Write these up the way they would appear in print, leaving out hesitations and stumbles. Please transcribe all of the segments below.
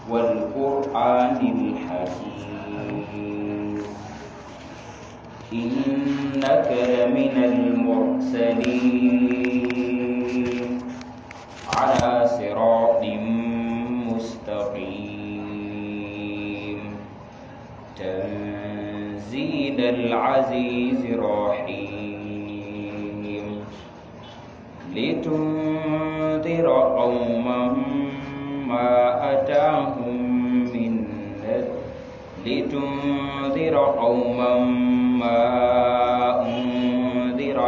والقرآن الحكيم إنك لمن المرسلين على صراط مستقيم تنزيل العزيز الرحيم لتنذر قوما ما أتاهم من لتنذر قوما ما أنذر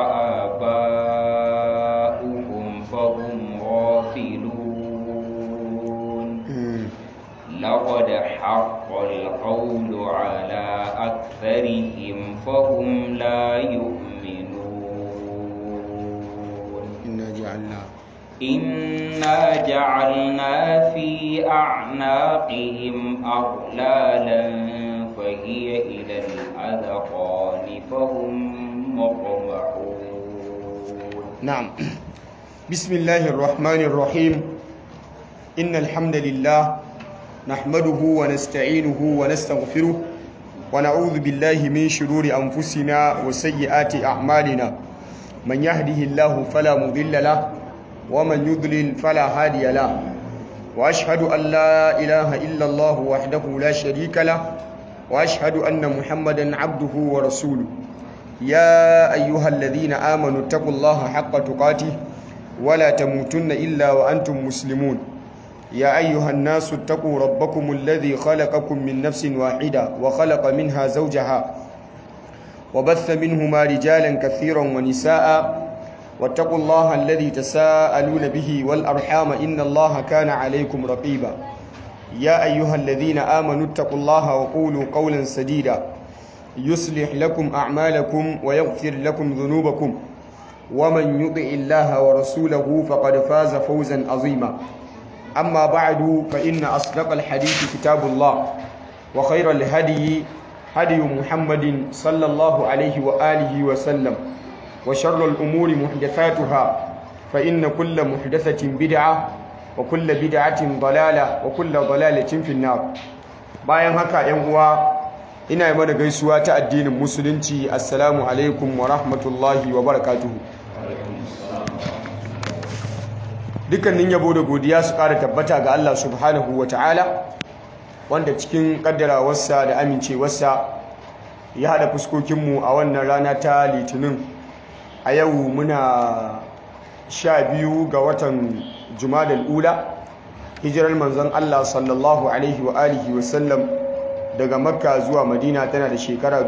آباؤهم فهم غافلون لقد حق القول على أكثرهم فهم لا يؤمنون إنا جعلنا في أعناقهم أغلالا فهي إلى الأذقان فهم مقمحون. نعم. بسم الله الرحمن الرحيم. إن الحمد لله نحمده ونستعينه ونستغفره ونعوذ بالله من شرور أنفسنا وسيئات أعمالنا من يهده الله فلا مضل له ومن يضلل فلا هادي له وأشهد أن لا إله إلا الله وحده لا شريك له وأشهد أن محمدا عبده ورسوله يا أيها الذين آمنوا اتقوا الله حق تقاته ولا تموتن إلا وأنتم مسلمون يا أيها الناس اتقوا ربكم الذي خلقكم من نفس واحدة وخلق منها زوجها وبث منهما رجالا كثيرا ونساء واتقوا الله الذي تساءلون به والأرحام إن الله كان عليكم رقيبا يا أيها الذين آمنوا اتقوا الله وقولوا قولا سديدا يصلح لكم أعمالكم ويغفر لكم ذنوبكم ومن يطع الله ورسوله فقد فاز فوزا عظيما أما بعد فإن أصدق الحديث كتاب الله وخير الهدي هدي محمد صلى الله عليه وآله وسلم وشر الأمور محدثاتها فإن كل محدثة بدعة وكل بدعة ضلالة وكل ضلالة في النار. bayan haka ‘yan uwa ina yi mana gaisuwa ta addinin musulunci assalamu alaikum wa rahmatullahi wa barakatuhu. dukkanin yabo da godiya su ƙara tabbata ga Allah subhanahu wa ta'ala wanda cikin ƙaddarawarsa da amincewarsa ya haɗa fuskokinmu a wannan rana ta litinin a yau muna 12 ga watan Jumadal Ula hijirar manzon Allah sallallahu alaihi wa alihi wa sallam daga Makka zuwa Madina tana da shekara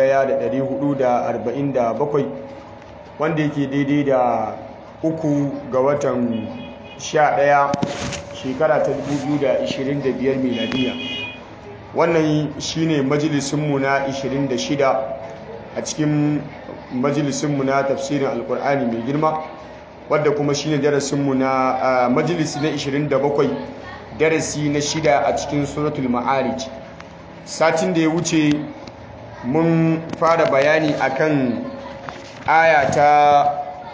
1447 wanda yake daidai da 3 ga watan 11 shekara ta 2025 miladiya. Wannan shine majalisunmu na 26 a cikin majalisunmu na tafsirin alkur'ani mai girma wadda kuma shine darasinmu na majalisi na 27 darasi na 6 a cikin suratul ma'arij. Satin da ya wuce mun fara bayani akan aya ta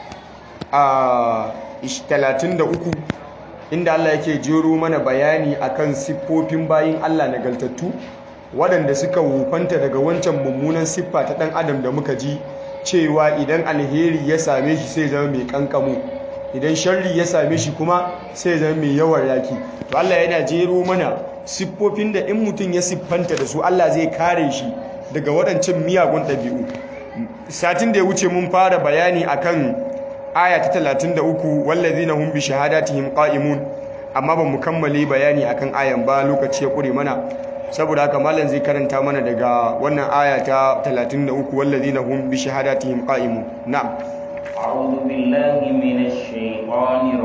33 inda Allah yake jero mana bayani akan siffofin bayin Allah nagaltattu waɗanda suka wufanta daga wancan mummunan siffa ta ɗan adam da muka ji cewa idan alheri ya same shi sai zama mai kankamo, idan sharri ya same shi kuma sai zama mai yawan raki. To Allah yana jero mana siffofin da in mutum ya siffanta da su Allah zai kare shi daga waɗancan miyagun ɗabi'u. Satin da ya wuce mun fara bayani akan aya ta 33 wallazina hum bi shahadatihim qa'imun, amma ba mu kammale bayani akan ayan ba, lokaci ya kure mana. Saboda haka mallan zai karanta mana daga wannan aya ta 33 wallazina hum bi shahadatihim qa'imun. Na'am. A'udhu billahi minash shaitanir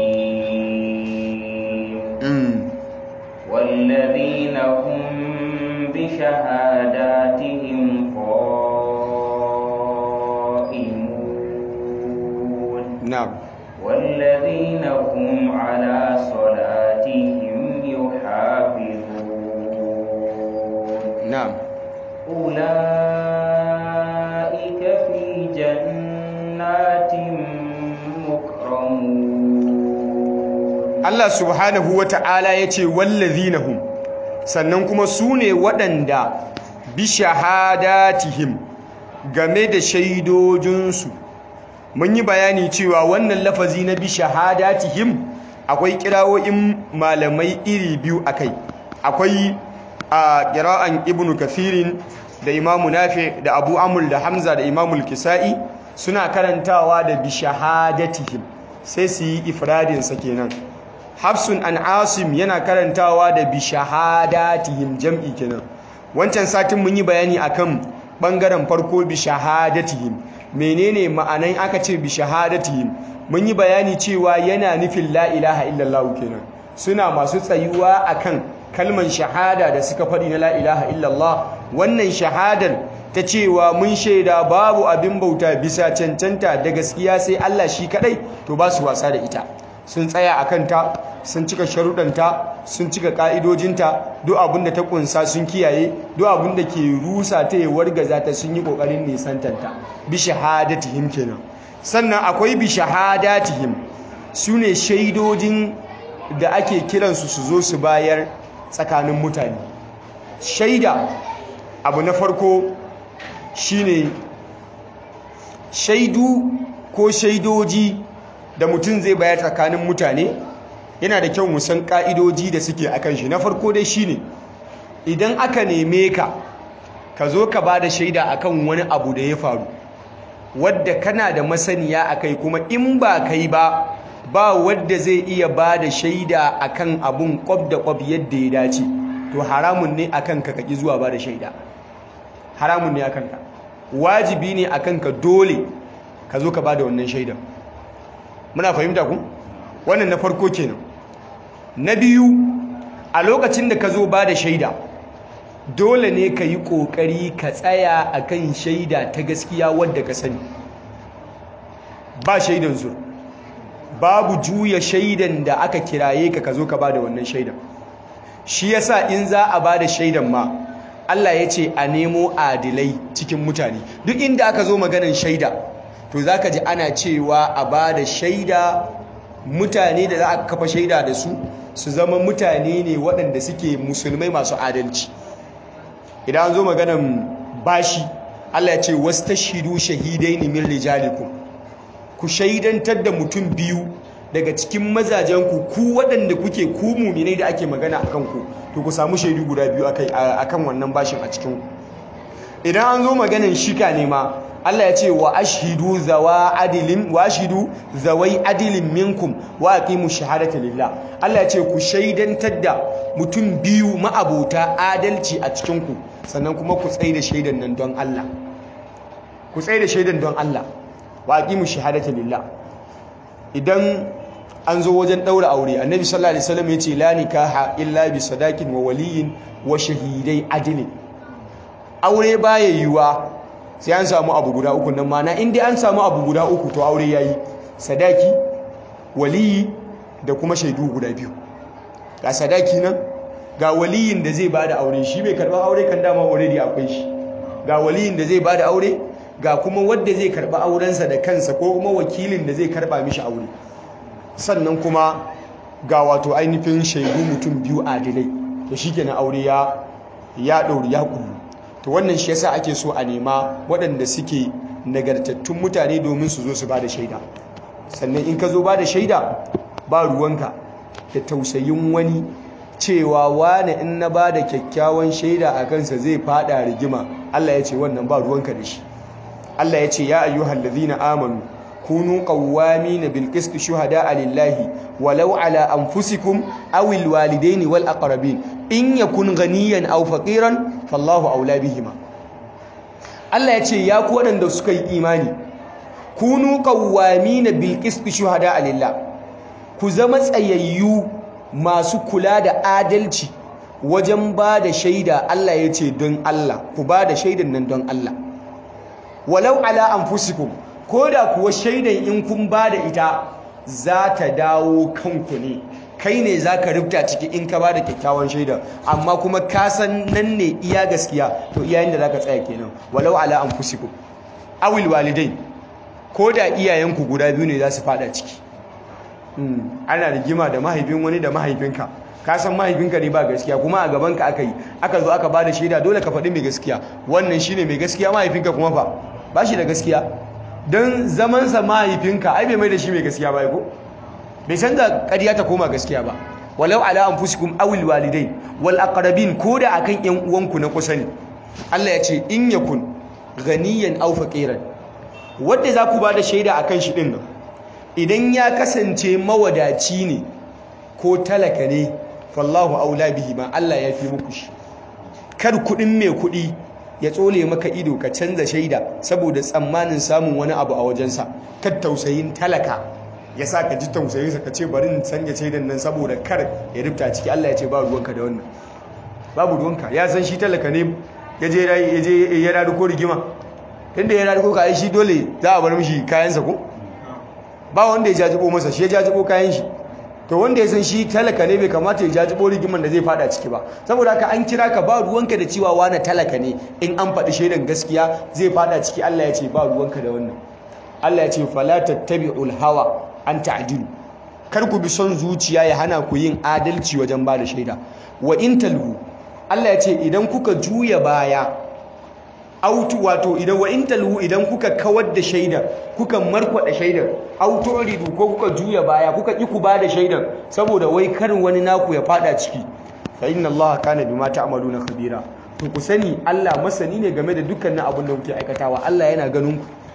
rajim. Wallazina hum bi shahadatihim qa'imun. Na'am. والذين هم على صلاتهم يحافظون. نعم. أولئك في جنات مكرمون. Allah subhanahu wata'ala yace wallazina hum sannan kuma su ne waɗanda bi shahadatihim game da shaidojinsu. Mun yi bayani cewa wannan lafazi na bi shahadatihim akwai kirawoyin malamai iri biyu akai. Akwai a qira'an ibnu kathirin da imamu nafi da abu amul da hamza da imamu kisa'i suna karantawa da bi shahadatihim sai su yi ifradin sa kenan. Hafsun an asim yana karantawa da bi shahadatihim jam'i kenan. Wancan satin mun yi bayani akan bangaren farko bi shahadatihim menene ma'anan aka ce bi shahadatihim. Mun yi bayani cewa yana nufin la ilaha illallah kenan, suna masu tsayuwa akan kalman shahada da suka faɗi na la ilaha illallah. Wannan shahadar ta cewa mun shaida babu abin bauta bisa cancanta da gaskiya sai Allah shi kadai, to ba su wasa da ita, sun tsaya a kanta, sun cika sharuɗanta, sun cika ƙa'idojinta, duk abin da ta ƙunsa sun kiyaye, duk abin da ke rusa ta yi wargaza ta sun yi ƙoƙarin nisantanta. Bi shahadatihim kenan. Sannan akwai bi shahadatihim su ne shaidojin da ake kiransu su zo su bayar tsakanin mutane. Shaida abu na farko shine shaidu ko shaidoji da mutum zai bayar tsakanin mutane. Yana da kyau mu san ka'idoji da suke akan shi. Na farko dai shine idan aka neme ka zo ka bada shaida akan wani abu da ya faru wadda kana da masaniya akai, kuma in ba kai ba wadda zai iya bada shaida akan abun kwab da kwab yadda ya dace, to haramun ne akan ka kaki zuwa bada shaida. Haramun ne akan ka, wajibi ne akan ka, dole ka zo ka bada wannan shaidan. Muna fahimta ku? Wannan na farko kenan. Na biyu, a lokacin da ka zo ba da shaida, dole ne ka yi ƙoƙari ka tsaya a kan shaida ta gaskiya wadda ka sani. Ba shaidan zur, babu juya shaidan da aka kiraye ka zo ka ba da wannan shaidan. Shi yasa in za a ba da shaidan ma, Allah ya ce a nemo adilai cikin mutane. Duk inda aka zo maganan shaida, to za ka ji ana cewa a ba da shaida, mutane da za a kafa shaida da su zama mutane ne waɗanda suke musulmai masu adalci. Idan an zo maganan bashi, Allah ya ce wastashhidu shahidaini min rijalikum, ku shaidantar da mutum biyu daga cikin mazajenku, ku waɗanda kuke ku mu'minai da ake magana akan ku, to ku samu shaidu guda biyu akan wannan bashin a cikin ku. Idan an zo maganan shika ne ma, Allah ya ce wa ashhidu zawai adilin minkum wa aqimu shahadata lillah. Allah ya ce ku shaidantar da mutum biyu ma'abota adalci a cikin ku, sannan kuma ku tsaye da shaidan nan don Allah. Ku tsaye da shaidan don Allah. Wa aqimu shahadata lillah. Idan an zo wajen daura aure, Annabi sallallahu alaihi wasallam ya ce la nikaha illa bi sadaqin wa waliyin wa shahidai adilin. Aure baya yiwa sai an samu abu guda uku nan, mana inda an samu abu guda uku to aure yayi: sadaki, waliyi da kuma shaidu guda biyu. Ga sadaki nan, ga waliyin da zai bada aure, shi bai karba aure kan dama already akwai shi. Ga waliyin da zai bada aure, ga kuma wanda zai karba aurensa da kansa ko kuma wakilin da zai karba mishi aure. Sannan kuma ga wato ainihin shaidu mutum biyu adilai. To shikenan aure ya ɗauri ya kullu. To wannan shi yasa ake so a nema waɗanda suke nagartattun mutane domin su zo su bada shaida. Sannan in ka zo bada shaida, ba ruwanka da tausayin wani cewa wane in na bada kyakkyawan shaida a kansa zai fada rigima. Allah ya ce wannan ba ruwanka da shi. Allah ya ce ya ayyuhallazina amanu kunu qawwamina bil qisti shuhada'a lillahi walau ala anfusikum aw al walidaini wal aqrabin in yakun ghaniyan aw faqiran fallahu aula bihima. Allah ya ce ya ku wadanda suka yi imani, kunu qawwamina bil qisti shuhada'a lillah, ku zama tsayayyu masu kula da adalci wajen ba da shaida. Allah ya ce don Allah, ku ba da shaidan nan don Allah. Walau ala anfusikum, ko da kuwa shaidan in kun ba da ita za ta dawo kanku ne, kai ne za ka rubuta ciki in ka ba da kyakkyawan shaidan, amma kuma ka san nan ne iya gaskiya, to iyayen da za ka tsaya kenan. Walau ala anfusikum awil walidain, ko da iyayenku guda biyu ne za su fada ciki. ana rigima da mahaifin wani da mahaifinka ka san mahaifinka ne ba gaskiya kuma a gabanka aka yi aka zo aka ba da shaida dole ka faɗi mai gaskiya wannan shine mai gaskiya mahaifinka kuma fa ba shi da gaskiya don zamansa mahaifinka ai bai mai da shi mai gaskiya ba ko bai san da ƙarya ta koma gaskiya ba walau ala anfusikum awil walidain wal aqrabin koda akan yan uwanku na kusa ne Allah ya ce in yakun ganiyan aw faqiran wanda za ku ba da shaida akan shi din nan idan ya kasance mawadaci ne ko talaka ne fallahu aula bihi ma Allah ya fi muku shi kar kudin mai kudi ya tsole maka ido ka canza shaida saboda tsammanin samun wani abu a wajensa kar tausayin talaka ya sa ka ji tausayinsa ka ce bari in canja shaidan nan saboda kar ya rubta ciki Allah ya ce ba ruwanka da wannan babu ruwanka ya san shi talaka ne ya je ya radu ko rigima tunda ya radu ko kai shi dole za a bar mishi kayansa ko ba wanda ya jajibo masa shi ya jajibo kayan shi to wanda ya san shi talaka ne bai kamata ya jajibo rigiman da zai fada ciki ba saboda haka an kira ka ba ruwanka da cewa wani talaka ne in an faɗi shaidan gaskiya zai fada ciki Allah ya ce ba ruwanka da wannan Allah ya ce fala tattabi'ul hawa an ta'dilu kar ku bi son zuciya ya hana ku yin adalci wajen ba da shaida wa in talhu Allah ya ce idan kuka juya baya autu wato idan wa in talhu idan kuka kawar da shaidar kuka markwada shaidar auto ridu ko kuka juya baya kuka ki ku ba da shaidar saboda wai karin wani naku ya fada ciki fa inna Allah kana bima ta'maluna khabira to ku sani Allah masani ne game da dukkanin abin da kuke aikatawa Allah yana ganin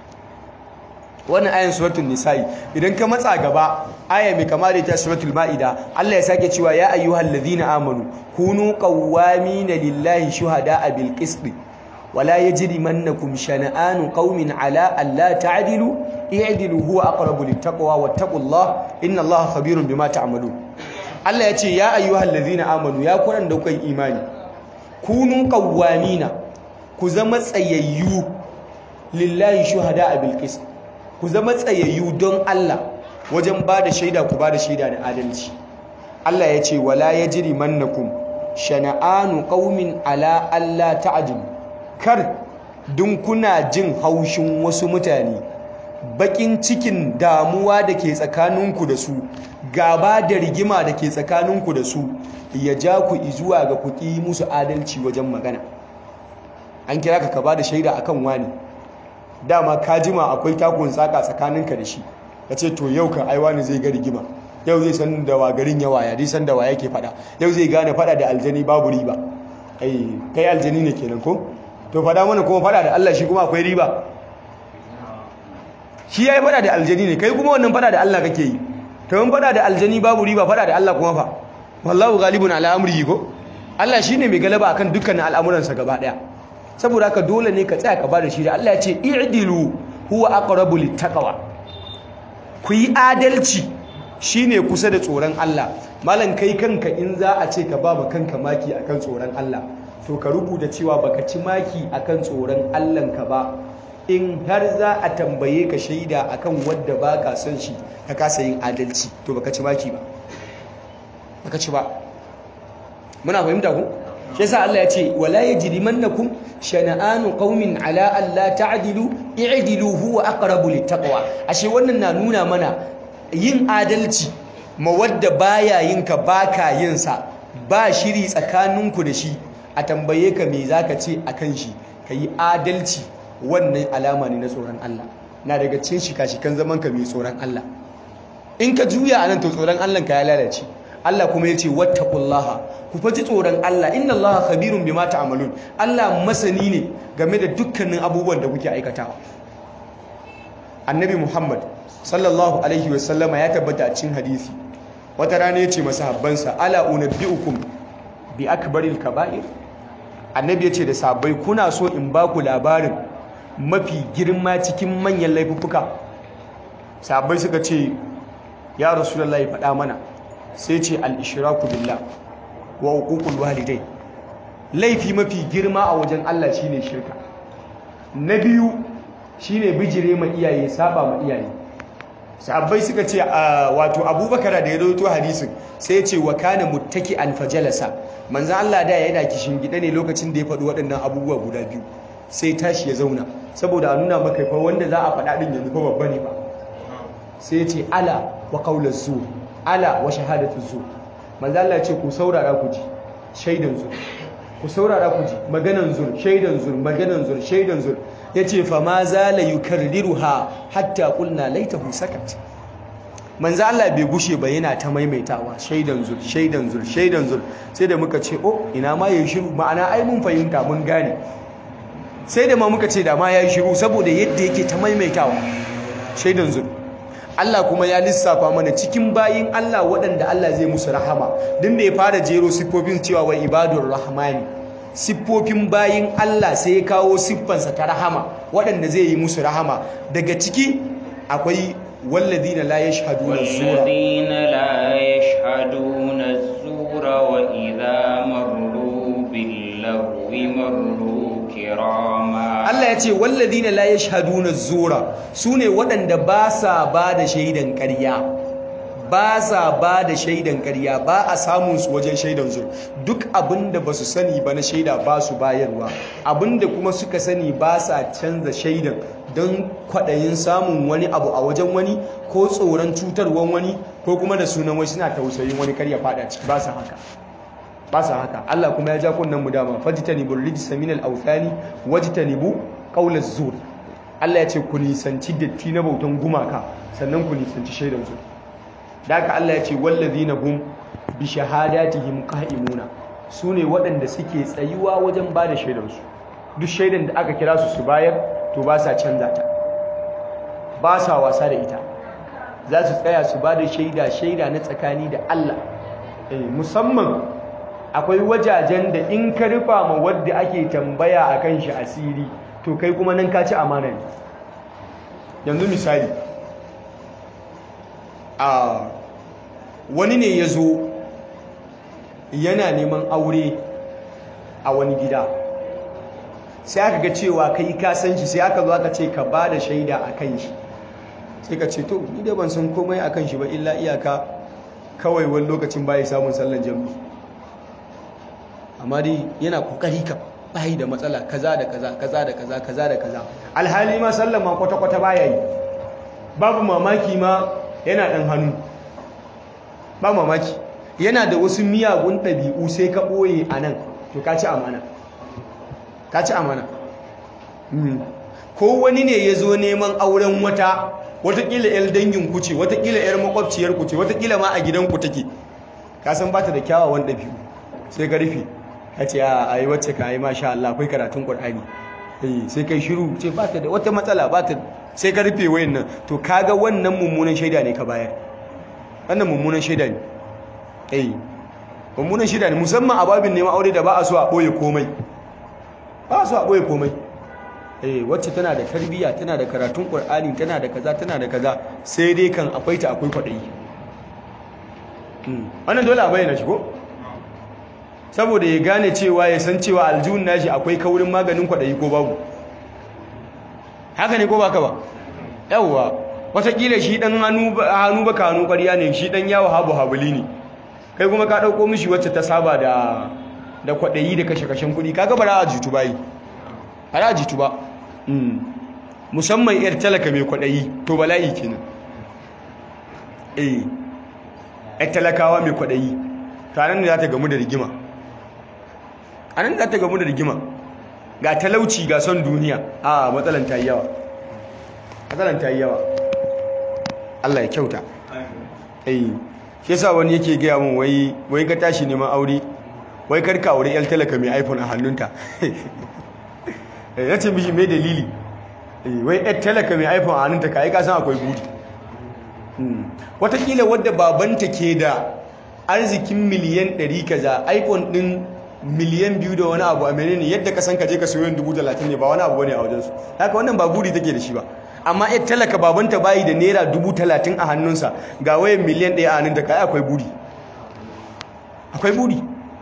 ku wannan ayan suratul nisa'i idan ka matsa gaba aya mai kama da ta suratul maida Allah ya sake cewa ya ayyuhallazina amanu kunu qawwamina lillahi shuhada'a bil qisti ولا يجرمنكم شنآن قوم على ألا تعدلوا اعدلوا هو أقرب للتقوى واتقوا الله إن الله خبير بما تعملون الله يتي يا أيها الذين آمنوا يا قرآن دوكي إيماني كونوا قوامين كزمت أييو لله شهداء بالقسط كزمت أييو دون الله وجن بعد شيدا كبعد شيدا عدلتي الله يتي ولا يجرمنكم شنآن قوم على ألا تعدلوا kar dun kuna jin haushin wasu mutane bakin cikin damuwa da ke tsakaninku da su gaba da rigima da ke tsakaninku da su ya ja ku zuwa ga ku ƙi musu adalci wajen magana an kira ka ba da shaida akan wani dama ka jima akwai takun tsaka tsakaninka da shi ka ce to yau kan aiwa ne zai ga rigima yau zai san da wa garin yawa ya dai san da wa yake fada yau zai gane fada da aljani babu riba kai aljani ne kenan ko to fada mana kuma fada da Allah shi kuma akwai riba shi yayi fada da aljani ne kai kuma wannan fada da Allah kake yi to in fada da aljani babu riba fada da Allah kuma fa wallahu ghalibun ala amrihi ko Allah shine mai galaba akan dukkan al'amuransa gaba daya saboda haka dole ne ka tsaya ka bada shi da Allah ya ce i'dilu huwa aqrabu littaqwa ku yi adalci shine kusa da tsoron Allah malan kai kanka in za a ce ka ba kanka maki akan tsoron Allah to ka rubuta cewa baka ci maki akan tsoron Allahnka ba in har za a tambaye ka shaida akan wanda baka son shi ka kasa yin adalci to baka ci maki ba baka ci ba muna fahimta ku shi yasa Allah ya ce wala yajrimannakum shana'anu qaumin ala alla ta'dilu i'dilu huwa aqrabu littaqwa ashe wannan na nuna mana yin adalci ma wadda baya yin ka baka yin sa ba shiri tsakaninku da shi a tambaye ka me zaka ce akan shi kayi adalci wannan alama ne na tsoron Allah na daga cikin shika-shikan zaman ka mai tsoron Allah in ka juya anan to tsoron Allah ka ya lalace Allah kuma yace wattaqullaha ku faji tsoron Allah innallaha khabirun bima ta'malun Allah masani ne game da dukkanin abubuwan da kuke aikatawa Annabi Muhammad sallallahu alaihi wasallama ya tabbata a cikin hadisi wata rana yace masahabbansa ala unabbiukum bi akbaril kaba'ir annabi ya ce da sabai kuna so in ba ku labarin mafi girma cikin manyan laifuffuka sabai suka ce ya rasulullahi faɗa mana sai ce al-ishraku billah wa uququl walidai laifi mafi girma a wajen Allah shine shirka na biyu shine bijire ma iyaye saba ma iyaye sabai suka ce wato abubakar da ya rawaito hadisin sai ya ce wa kana muttaki'an fajalasa manzan Allah da yana kishin gida ne lokacin da ya faɗi waɗannan abubuwa guda biyu sai tashi ya zauna saboda a nuna maka fa wanda za a faɗa ɗin yanzu fa babba ne ba sai ya ce ala wa qawlaz zur ala wa shahadatu zur manzo Allah ya ce ku saurara ku ji shaidan zur ku saurara ku ji maganan zur shaidan zur maganan zur shaidan zur yace fa ma zala yukarriruha hatta qulna laitahu sakat manzo Allah bai gushe ba yana ta maimaitawa shaidan zur shaidan zur shaidan zur sai da muka ce oh ina ma yayi shiru ma'ana ai mun fahimta mun gane sai da ma muka ce da ma yayi shiru saboda yadda yake ta maimaitawa shaidan zur Allah kuma ya lissafa mana cikin bayin Allah waɗanda Allah zai musu rahama din da ya fara jero siffofin cewa wa ibadur rahmani siffofin bayin Allah sai ya kawo siffansa ta rahama waɗanda zai yi musu rahama daga ciki akwai walladina la yashhaduna az-zura والذين لا يشهدون الزور وإذا مروا باللغو مروا كراما Allah ya ce walladina la yashhaduna az-zura sune waɗanda ba sa ba da shaidan ƙarya ba sa ba da shaidan ƙarya ba a samun su wajen shaidan zur duk abinda ba su sani ba na shaida ba su bayarwa abinda kuma suka sani ba sa canza shaidan don kwaɗayin samun wani abu a wajen wani ko tsoron cutarwan wani ko kuma da sunan wai suna tausayin wani karya fada ciki ba sa haka ba sa haka Allah kuma ya ja kunnan mu dama fajtanibur rijsa minal awthani wajtanibu qawlaz zur Allah ya ce ku nisanci datti na bautan gumaka sannan ku nisanci shaidan zur da haka Allah ya ce wallazina hum bi shahadatihim qa'imuna sune waɗanda suke tsayuwa wajen ba da shaidansu duk shaidan da aka kira su su bayar to ba sa canza ta ba sa wasa da ita za su tsaya su ba da shaida na tsakani da Allah musamman akwai wajajen da in ka rufa ma wadda ake tambaya akan shi asiri to kai kuma nan ka ci amana ne yanzu misali wani ne ya zo yana neman aure a wani gida sai aka ga cewa kai ka san shi sai aka zo aka ce ka ba da shaida a kan shi sai ka ce to ni dai ban san komai a kan shi ba illa iyaka kawai wani lokacin baya samun sallan jami'i amma dai yana kokari ka bayi da matsala kaza da kaza kaza da kaza kaza da kaza alhali ma sallan ma kwata-kwata baya yi babu mamaki ma yana ɗan hannu ba mamaki yana da wasu miyagun ɗabi'u sai ka ɓoye a nan to ka ci amana ka ci amana ko wani ne ya zo neman auren watakila 'yar danginku ce watakila 'yar makwabciyarku ce watakila ma a gidanku take ka san ba ta da kyawawan ɗabi'u sai ka rufe ka ce a yi wacce ka yi masha Allah akwai karatun ƙwar'ani sai kai shiru ce ba ta da wata matsala ba ta sai ka rufe wayan nan to kaga wannan mummunan shaida ne ka bayar wannan mummunan shaida ne mummunan shaida ne musamman a babin neman aure da ba a so a ɓoye komai ba a so a ɓoye komai wacce tana da tarbiyya tana da karatun ƙur'ani tana da kaza tana da kaza sai dai kan akwai ta akwai kwaɗayi wannan dole a bayyana shi ko saboda ya gane cewa ya san cewa aljihun nashi akwai kaurin maganin kwaɗayi ko babu haka ne ko baka ba yawwa watakila shi dan hannu baka hannu ƙarya ne shi dan yawo habu habuli ne kai kuma ka ɗauko mishi wacce ta saba da kwaɗayi da kashe-kashen kuɗi kaga ba za a jitu bayi ba za a jitu ba musamman yar talaka mai kwaɗayi to bala'i kenan yar talakawa mai kwaɗayi to anan ne za ta gamu da rigima anan za ta gamu da rigima ga talauci ga son duniya a matsalan ta yi yawa matsalan ta yi yawa Allah ya kyauta shi yasa wani yake gaya mun wai ka tashi neman aure wai karka aure yar talaka mai iPhone a hannunta ya ce mishi mai dalili wai yar talaka mai iPhone a hannunta ka yi kasan akwai budi watakila wadda babanta ke da arzikin miliyan 100 kaza iPhone din miliyan 2 da wani abu a menene yadda ka san ka je ka sayo 30,000 ne ba wani abu bane a wajensu haka wannan ba buri take da shi ba amma yar talaka babanta bayi da naira 30,000 a hannunsa ga wayan miliyan 1 a hannunta kai akwai buri akwai buri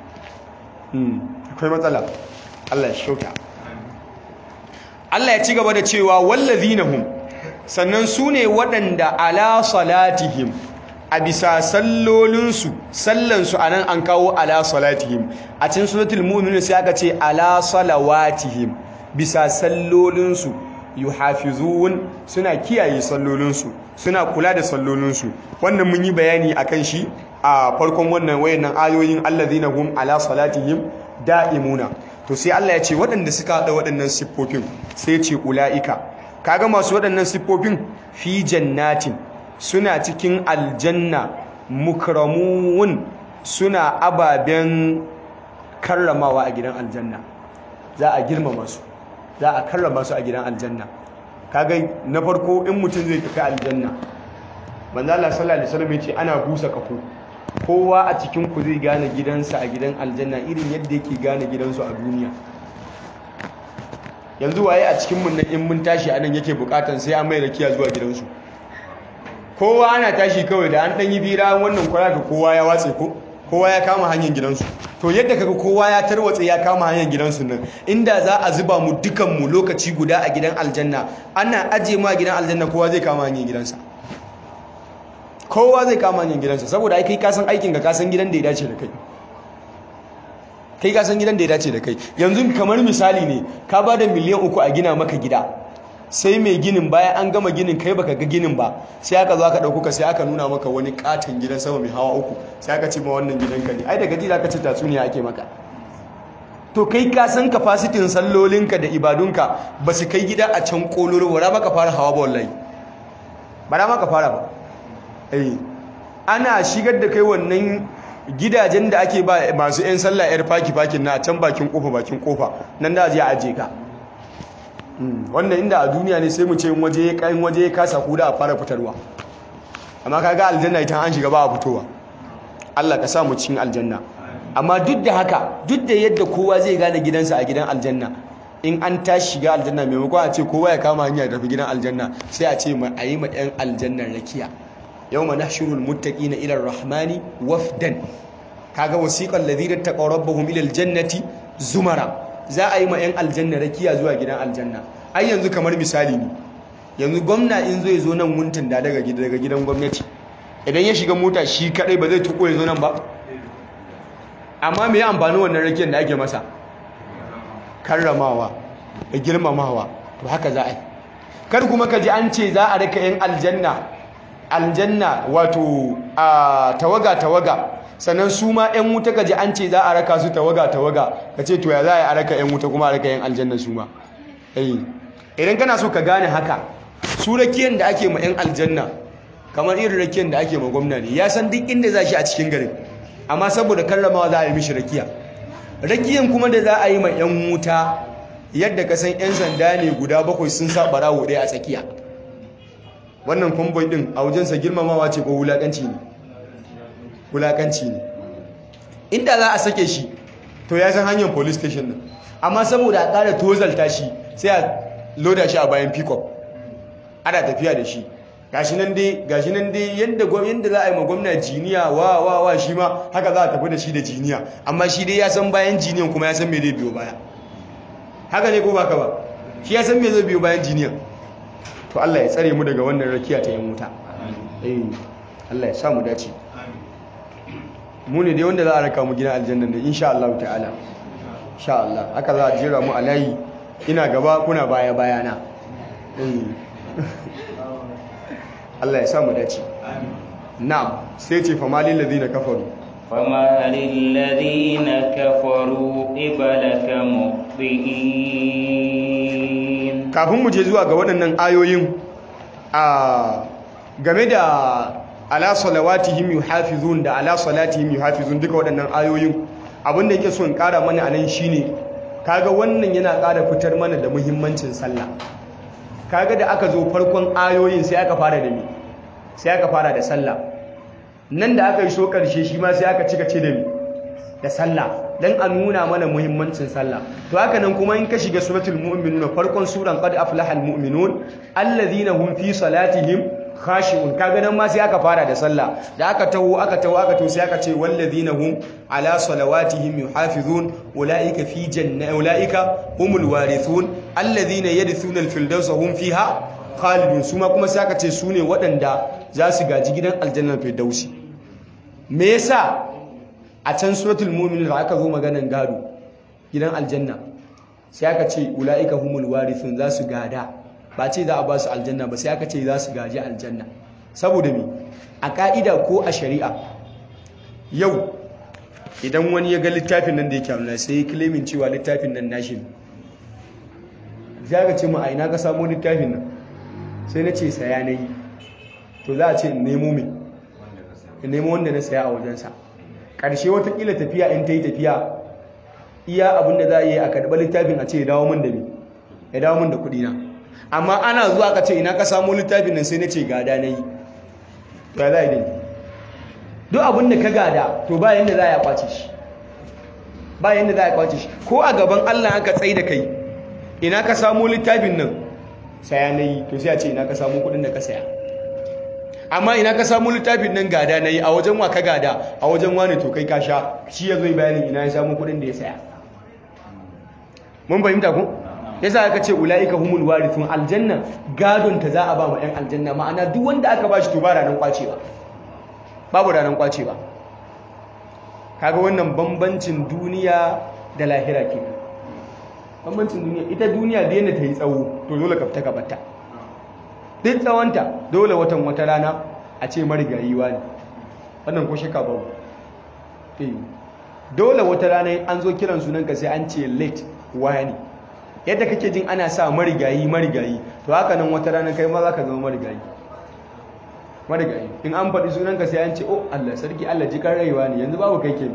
akwai matsala Allah ya shauta Allah ya ci gaba da cewa wallazina hum sannan su ne waɗanda ala salatihim a bisa sallansu a nan an kawo ala salatihim a cikin suratul mu'minun sai aka ce ala salawatihim bisa sallolinsu yuhafizun suna kiyaye sallolinsu suna kula da sallolinsu. Wannan mun yi bayani akan shi a farkon wannan wayannan ayoyin allazina hum ala salatihim da'imuna. To sai Allah ya ce waɗanda suka haɗa waɗannan siffofin sai ce ula'ika, kaga masu waɗannan siffofin fi jannatin suna cikin aljanna mukramun suna ababen karramawa a gidan aljanna, za a girmama su, za a karrama su a gidan aljanna. Kaga na farko in mutum zai tafi aljanna, manzo Allah sallallahu alaihi wasallam ya ce ana busa kafo, kowa a cikin ku zai gane gidansa a gidan aljanna irin yadda yake gane gidansu a duniya. Yanzu waye a cikin mun nan in mun tashi anan yake bukatan sai an mai rakiya zuwa gidansu? Kowa ana tashi kawai da an dan yi bira wannan kwara ga kowa ya watse ko kowa ya kama hanyar gidansu. To yadda kaga kowa ya tarwatse ya kama hanyar gidansu nan, inda za a zuba mu dukan mu lokaci guda a gidan aljanna, ana aje mu a gidan aljanna kowa zai kama hanyar gidansa. Kowa zai kama hanyar gidansa saboda ai kai ka san aikin ka san gidan da ya dace da kai. Kai ka san gidan da ya dace da kai. Yanzu kamar misali ne, ka ba da miliyan 3 a gina maka gida. Sai mai ginin bayan an gama ginin kai baka ga ginin ba, sai aka zo aka dauko ka sai aka nuna maka wani katon gidan sama mai hawa 3, sai aka ce ma wannan gidanka ne. Ai daga ji zaka ce tatsuniya ake maka. To kai ka san capacity sallolinka da ibadunka ba su kai gida a can kololo ba, maka fara hawa ba wallahi. Ba maka fara ba. Ana shigar da kai wannan gidajen da ake ba masu 'yan sallah 'yar faki-fakin na a can bakin kofa nan da je a aje ka. Wannan inda a duniya ne sai mu ce waje ya kasa kuda a fara fitarwa, amma kaga aljanna ita an shiga ba a fitowa. Allah ka sa mu cikin aljanna. Amma duk da haka, duk da yadda kowa zai gane gidansa a gidan aljanna, in an tashi shiga aljanna maimakon a ce kowa ya kama hanya tafi gidan aljanna, sai a ce a yi ma 'yan aljannan rakiya. yawma nahshurul muttaqina ila ar-rahmani wafdan. Kaga wasiqal ladina taqaw rabbahum ila al-jannati zumara, za a yi ma 'yan aljanna rakiya zuwa gidan aljanna. Ai yanzu kamar misali ne, yanzu gwamna in zai zo nan wuntun da daga gidan gwamnati, idan ya shiga mota shi kadai ba zai tuko ya zo nan ba. Amma me ya amfani wannan rakiyar da ake masa? Karramawa da girmamawa. To haka za a yi. Kar kuma ka ji an ce za a raka 'yan aljanna wato a tawaga sannan su ma 'yan wuta ka ji an ce za a raka su tawaga ka ce to ya za a raka 'yan wuta kuma a raka 'yan aljanna su ma. Idan kana so ka gane haka, su rakiyar da ake ma 'yan aljanna kamar irin rakiyar da ake ma gwamna ne. Ya san duk inda za shi a cikin garin, amma saboda karramawa za a yi mishi rakiyan kuma da za a yi ma 'yan wuta, yadda ka san 'yan sanda ne guda 7 sun sa barawo ɗaya a tsakiya. Wannan kwamboi ɗin a wajensa girmamawa ce ko wulaƙanci ne? Wulaƙanci ne. Inda za a sake shi to ya san hanyar police station nan, amma saboda a ƙara tozalta shi sai a loda shi a bayan pick-up ana tafiya da shi. Gashi nan dai yadda za a yi ma gwamna jiniya wa shi ma haka za a tafi da shi da jiniya, amma shi dai ya san bayan jiniyan kuma ya san me zai biyo baya. Haka ne ko baka ba? Shi ya san me zai biyo bayan jiniyan. To Allah ya tsare mu daga wannan rakiya ta yan wuta. Allah ya sa mu dace. Mu ne dai wanda za a raka mu gidan aljanna ne insha Allah ta'ala. Insha Allah. Haka za a jira mu a layi, ina gaba kuna bayana. Allah ya sa mu dace. Na'am, sai ce fa malil ladina kafaru. Fama lil ladina kafaru qibalaka muhtiin. Kafin mu je zuwa ga waɗannan ayoyin game da ala salawatihim yuhafizun da ala salatihim yuhafizun, duka waɗannan ayoyin abinda yake so in ƙara mana anan shine, kaga wannan yana ƙara fitar mana da muhimmancin sallah. Kaga da aka zo farkon ayoyin sai aka fara da me? Sai aka fara da sallah. Nan da aka yi so ƙarshe shi ma sai aka cika ce da me? Da sallah, dan a nuna mana muhimmancin sallah. To haka nan kuma in ka shiga suratul mu'minun, farkon suran qad aflahal mu'minun alladhina hum fi salatihim khashi'un, kaga nan ma sai aka fara da sallah. Da aka taho sai aka ce walladhina hum ala salawatihim yuhafizun ulaika fi ulaika humul warithun alladhina yarithuna al-firdausa hum fiha khalidun. Suma kuma sai aka ce su ne waɗanda za su gaji gidan aljannar firdausi. Me yasa a can suratul mu'minun da aka zo maganan gado gidan aljanna sai aka ce ulaika humul warithun, za su gada ba ce za a ba su aljanna ba sai aka ce za su gaji aljanna. Saboda me? A ka'ida ko a shari'a yau idan wani ya ga littafin nan da yake amina sai ya claimin cewa littafin nan nashi ne, za ka ce mu a ina ka samu littafin nan, sai na ce saya na yi, to za a ce in nemo wanda na saya a wajensa. Ƙarshe watakila tafiya in ta yi tafiya iya abin da za a yi a karɓar littafin a ce ya dawo min da kuɗi na. Amma ana zuwa ka ce ina ka samu littafin nan sai na ce gada na yi, to ya za a yi dai duk abin da ka gada to ba yanda za a kwace shi ko a gaban Allah aka tsaye da kai ina ka samu littafin nan saya na yi, to sai a ce ina ka samu kuɗin da ka saya. Amma ina ka samu littafin nan gada na yi, a wajen wa ka gada, a wajen wani, to kai ka sha, shi ya zo yi bayanin ina ya samu kuɗin da ya saya. Mun fahimta ku? Yasa aka ce ula'ika humul warithun, aljanna gadon ta za a ba mu ɗan aljanna, ma'ana duk wanda aka ba shi to ba ranar kwacewa, babu ranar kwacewa. Kaga wannan bambancin duniya da lahira ke. Bambancin duniya, ita duniya da yadda ta yi tsawo to dole ka fita ka batta. Duk tsawonta dole wata rana a ce marigayiwa ne, wannan ko shaka babu. Dole wata rana an zo kiran sunanka sai an ce late wani. Yadda kake jin ana sa marigayi to haka nan wata rana kai ma za ka zama marigayi. In an faɗi sunanka sai an ce oh Allah sarki Allah ji kan rayuwa ne, yanzu babu kai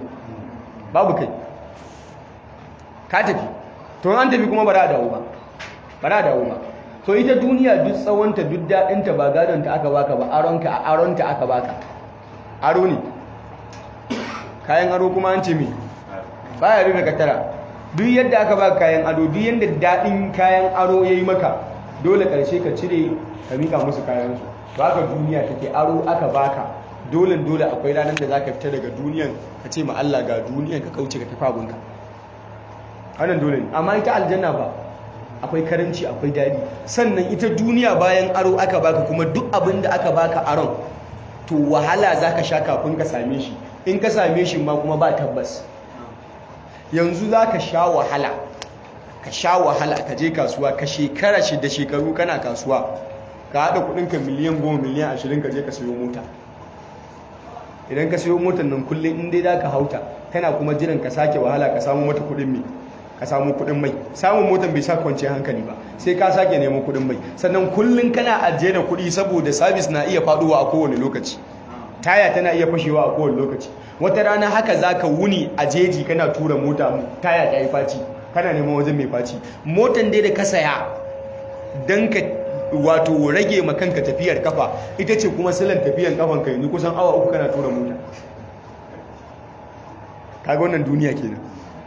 ka tafi, to an tafi kuma ba za a dawo ba. To ita duniya duk tsawonta duk daɗinta ba gadonta aka baka ba, aronta aka baka, aro ne. Kayan aro kuma an ce me baya rufe katara. Duk yadda aka baka kayan ado, duk yadda daɗin kayan aro ya yi maka, dole ƙarshe ka cire ka mika musu kayansu. To haka duniya take, aro aka baka, dole akwai ranar da za ka fita daga duniyan ka ce ma Allah ga duniyan ka kauce ka tafi abunka. Wannan dole ne. Amma ita aljanna ba, akwai karanci, akwai daɗi. Sannan ita duniya bayan aro aka baka, kuma duk abin da aka baka aron to wahala za ka sha kafin ka same shi. In ka same shi ma kuma ba tabbas. Yanzu za ka sha wahala ka je kasuwa, ka shekara da shekaru kana kasuwa, ka haɗa kuɗinka miliyan 10 miliyan 20 ka je ka sayo mota. Idan ka sayo motar nan kullum in dai za ka hauta tana kuma jiran ka sake wahala ka samu mata kuɗin mai, ka samu kuɗin mai. Samun motar bai sa kwanciyar hankali ba, sai ka sake neman kuɗin mai. Sannan kullum kana ajiye da kuɗi saboda sabis na iya faɗuwa a kowane lokaci, taya tana iya fashewa a kowane lokaci. Wata rana haka za ka wuni a jeji kana tura mota, taya ta yi faci, kana neman wajen mai faci. Motan dai da ka saya don ka wato rage ma kanka tafiyar kafa, ita ce kuma silan tafiyar kafan ka yanzu kusan awa 3 kana tura mota. Kaga wannan duniya kenan.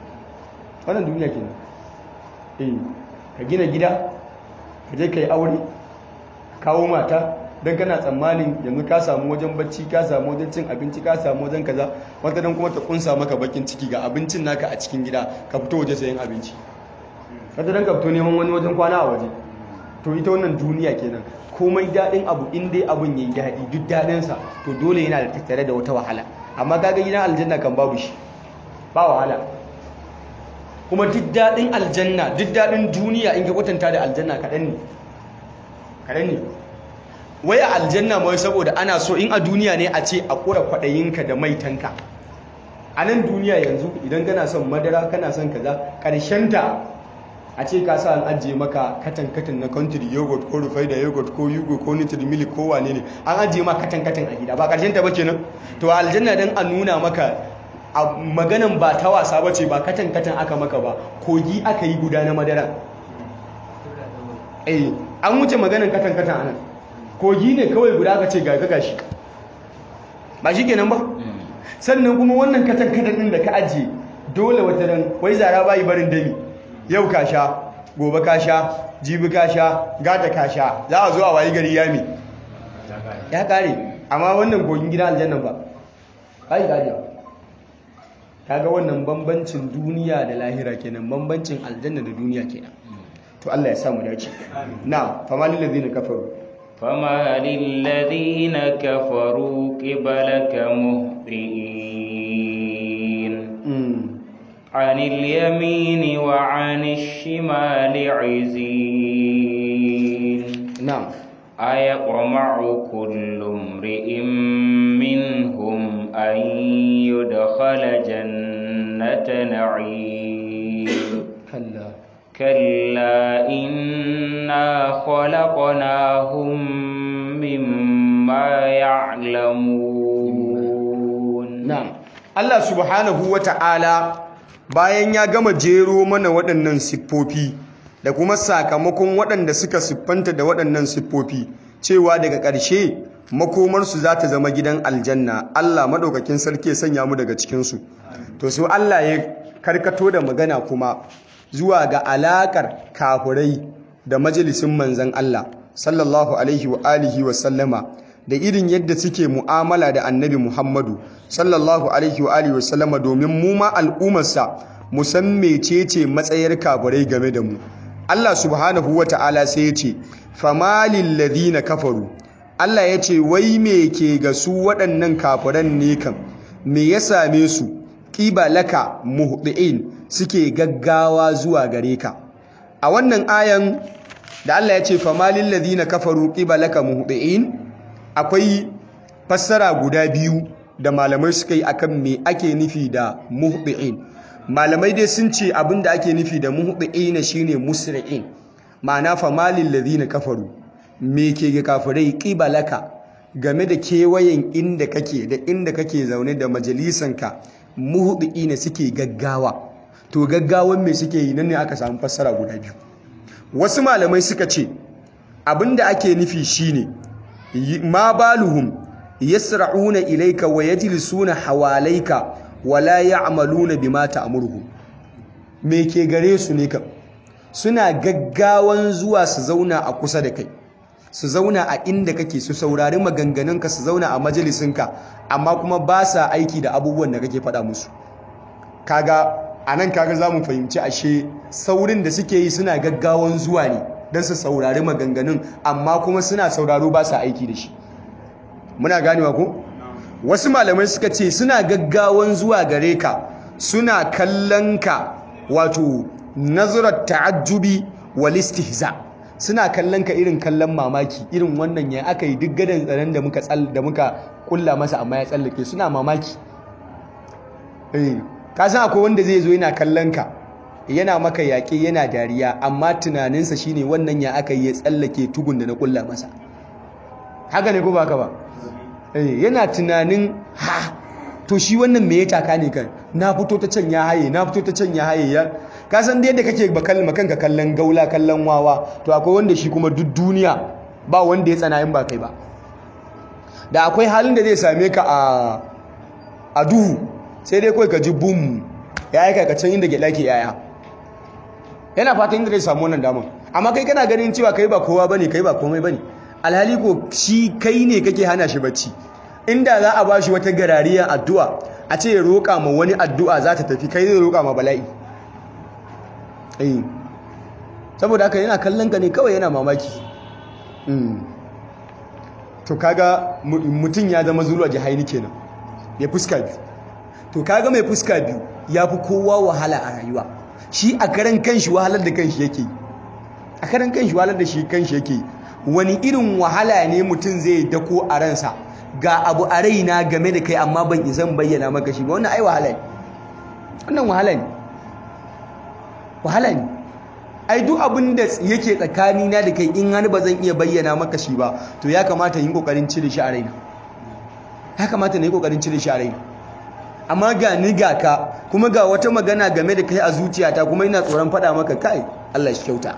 Ka gina gida, ka je ka yi aure, kawo mata, don kana tsammanin yanzu ka samu wajen bacci, ka samu wajen cin abinci, ka samu wajen kaza, wata dan kuma ta kunsa maka bakin ciki ga abincin naka a cikin gida, ka fito waje sayan abinci, wata dan ka fito neman wani wajen kwana a waje. To ita wannan duniya kenan. Komai daɗin abu in dai abun yayi daɗi, duk daɗinsa to dole yana da tattare da wata wahala. Amma kaga gidan aljanna kan babu shi, ba wahala. Kuma duk daɗin aljanna, duk daɗin duniya in ka kwatanta da aljanna kaɗan ne. Waya aljanna mai saboda ana so in a duniya ne a ce a kura kwaɗayinka da maitanka. A nan duniya yanzu idan kana son madara, kana son kaza, ƙarshenta a ce ka sa an ajiye maka katan na country yogurt ko rufaida yogurt ko yugo ko nutri milk ko wane ne, an ajiye maka katan a gida, ba ƙarshenta ba kenan. To aljanna dan a nuna maka maganan ba ta wasa bace, ba katan aka maka ba, kogi aka yi guda na madara. An wuce maganan katan anan, kogi ne kawai guda aka ce gashi, ba shi kenan ba. Sannan kuma wannan katan din da ka ajiye, dole wata ran wai zara bayi barin dami, yau ka sha, gobe ka sha, jibi ka sha, gata ka sha, za a zo a wayi gari yami ya kare. Amma wannan kogin gidan aljanna ba kai gajiya. Kaga wannan bambancin duniya da lahira kenan, bambancin aljanna da duniya kenan. To Allah ya sa mu dace. Na'am, famalil ladina kafaru qibalaka muhri'in anil yamini wa anil shimali 'izin na'am أيطمع كل امرئ منهم أن يدخل جنة نعيم كلا إنا خلقناهم مما يعلمون na'am Allah subhanahu wata'ala bayan ya gama jero mana waɗannan siffofi da kuma sakamakon waɗanda suka siffanta da waɗannan siffofi cewa daga ƙarshe makomarsu za ta zama gidan aljanna Allah maɗaukakin sarki ya sanya mu daga cikinsu to so Allah ya karkato da magana kuma zuwa ga alaƙar kafirai da majalisin manzan Allah sallallahu alaihi wa alihi wa sallama da irin yadda suke mu'amala da annabi Muhammadu sallallahu alaihi wa alihi wa sallama domin mu ma al'ummarsa mu san mecece matsayar kafirai game da mu Allah subhanahu wa ta'ala sai ya ce famalil ladina kafaru Allah ya ce wai me ke ga su waɗannan kafiran ne kan me ya same su qibalaka muhdiin suke gaggawa zuwa gare ka a wannan ayan da Allah ya ce famalil ladina kafaru qibalaka muhdiin akwai fassara guda biyu da malamai suka yi akan me ake nufi da muhdiin malamai dai sun ce abinda ake nufi da muhdiina shine musri'in ma'ana famalil ladina kafaru me ke ga kafirai qibalaka game da kewayen inda kake zaune da majalisanka muhdiina suke gaggawa to gaggawan me suke yi nan ne aka samu fassara guda biyu wasu malamai suka ce abinda ake nufi shine ma baluhum yasra'una ilayka wa yajlisuna hawalaika wala ya'maluna bima ta'muruhu me ke gare su ne kam suna gaggawan zuwa su zauna a kusa da kai su zauna a inda kake su saurari maganganunka su zauna a majalisinka amma kuma ba sa aiki da abubuwan da kake faɗa musu kaga zamu fahimci ashe saurin da suke yi suna gaggawan zuwa ne don su saurari maganganun amma kuma suna sauraro ba sa aiki da shi muna ganewa ko wasu malamai suka ce suna gaggawan zuwa gare ka suna kallon ka wato nazarar ta'ajjubi wal istihza suna kallon ka irin kallon mamaki irin wannan ya aka yi duk gadan tsaron da muka kulla masa amma ya tsallake suna mamaki ka san akwai wanda zai zo yana kallon ka yana maka yaƙe yana dariya amma tunaninsa shine wannan ya aka yi ya tsallake tugun da na kulla masa haka ne ko baka ba yana tunanin to shi wannan me ya taka ne kan na fito ta can ya haye ya ka san da yadda kake kanka kallon gaula kallon wawa to akwai wanda shi kuma duk duniya ba wanda ya tsana in ba kai ba da akwai halin da zai same ka a duhu sai dai kawai ka ji bum ya aika ka can inda gyaɗa ke yaya yana fatan inda zai samu wannan damar amma kai kana ganin cewa kai ba kowa bane kai ba komai bane alhali ko shi kai ne kake hana shi bacci inda za a bashi wata garariyar addu'a a ce ya roƙa ma wani addu'a za ta tafi kai zai roƙa ma bala'i saboda haka yana kallon ka ne kawai yana mamaki to kaga mutum ya zama zuwa jihaini kenan mai fuska biyu to kaga mai fuska biyu ya fi kowa wahala a rayuwa shi a karan kanshi wahalar da kanshi yake a karan kanshi wahalar da shi kanshi yake wani irin wahala ne mutum zai dako a ransa ga abu a raina game da kai amma ban izan bayyana maka shi ba wannan ai wahala ne wannan wahala ne ai duk abin da yake tsakanina da kai in hannu ba zan iya bayyana maka shi ba to ya kamata yin kokarin cire shi a raina amma ga ni ga ka kuma ga wata magana game da kai a zuciyata kuma ina tsoron faɗa maka kai Allah shi kyauta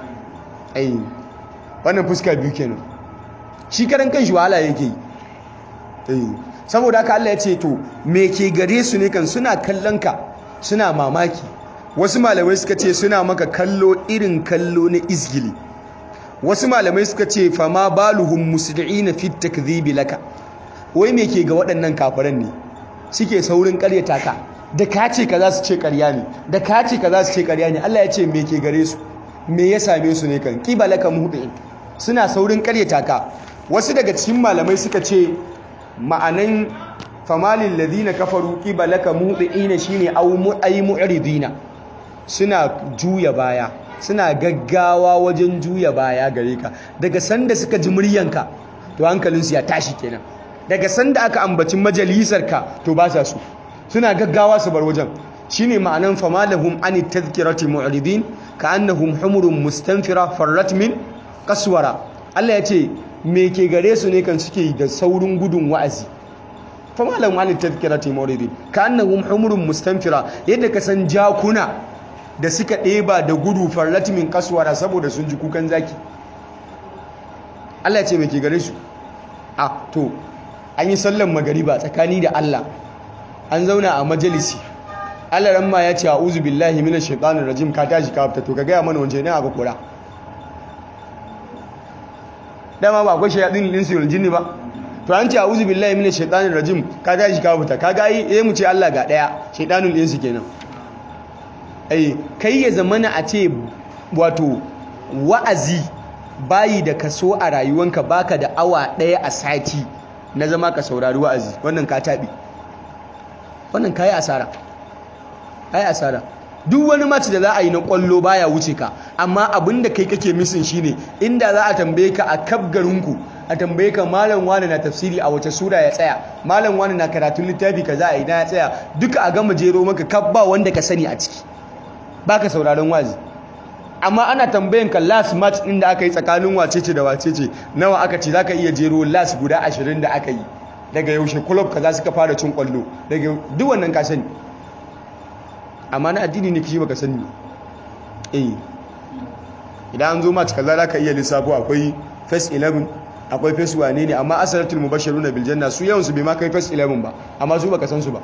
wannan fuska biyu kenan shi karan kanshi wahala yake saboda haka Allah ya ce to me ke gare su ne kan suna kallon ka suna mamaki wasu malamai suka ce suna maka kallo irin kallo na izgili wasu malamai suka ce fama baluhum musli'ina fi takdhibi laka wai me ke ga waɗannan kafiran ne suke saurin ƙaryata ka da ka ce ka za su ce ƙarya ne da ka ce ka za su ce ƙarya ne Allah ya ce me ke gare su me ya same su ne kan qibalaka muhdin suna saurin ƙaryata ka wasu daga cikin malamai suka ce ma'anan famalil ladina kafaru qibalaka muhdina shine ay mu'ridina suna juya baya, suna gaggawa wajen juya baya gare ka. Daga sanda suka ji muryanka to hankalinsu ya tashi kenan. Daga sanda aka ambaci majalisarka to ba sa su, suna gaggawa su bar wajen. Shine ma'anan famalahum ani tadhkirati mu'ridin ka'annahum humurun mustanfira farrat min qaswara. Allah ya ce me ke gare su ne kan suke da saurin gudun wa'azi. famalahum ani tadhkirati mu'ridin ka'annahum humurun mustanfira, yadda ka san jakuna da suka ɗeba da gudu farrat min qaswara saboda sun ji kukan zaki. Allah ya ce me ke gare su? To an yi sallan magariba tsakani da Allah, an zauna a majalisi, Allah ramma ya ce a'udhu billahi minash shaitanir rajim, ka tashi ka fita, to ka gaya mana wance ne aka kora. Dama ba akwai shayatin linsi wal jinni ba, to an ce a'udhu billahi minash shaitanir rajim ka tashi ka fita, kaga ai mu ce Allah ga daya, shaitanul insi kenan. Kai ya zamana a ce wato wa'azi bayi da kaso a rayuwanka, baka da awa daya a sati na zama ka saurari wa'azi, wannan ka tabi, wannan kai asara. Duk wani match da za a yi na kwallo baya wuce ka, amma abinda kai kake missing shine inda za a tambaye ka a kaf garinku, a tambaye ka malam wani na tafsiri a wace sura ya tsaya, malam wani na karatun littafi kaza a ina ya tsaya, duka a gama jero maka kaf ba wanda ka sani a ciki, baka sauraron wazi. Amma ana tambayan ka last match din da aka yi tsakanin wacece da wacece nawa aka ce, zaka iya jero last guda 20 da aka yi, daga yaushe club kaza suka fara cin kwallo, daga duk wannan ka sani. Amma na addini ne kishi baka sani. Idan an zo match kaza zaka iya lissafo, akwai first 11, akwai first wane ne, amma asaratul mubashshiruna bil janna su yawan su bai ma kai first 11 ba, amma su baka san su ba.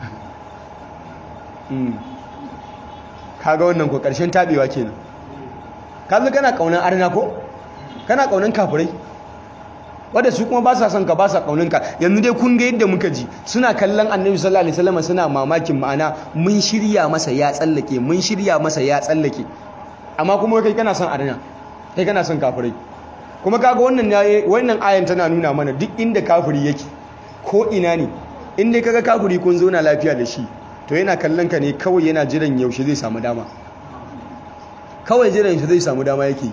Kaga wannan ko karshen tabewa kenan. Kaza kana kaunan arna ko? Kana kaunan kafirai? Wanda su kuma ba sa son ka, ba sa kaunin ka. Yanzu dai kun ga yadda muka ji suna kallon Annabi sallallahu alaihi wasallam, suna mamakin ma'ana mun shirya masa ya tsallake, mun shirya masa ya tsallake. Amma kuma kai kana son arna, kai kana son kafirai. Kuma kaga wannan ayan tana nuna mana duk inda kafiri yake, ko ina ne, in dai kaga kafiri kun zo na lafiya da shi, to yana kallon ka ne kawai, yana jiran yaushe zai samu dama. Kawai jiran yaushe zai samu dama yake.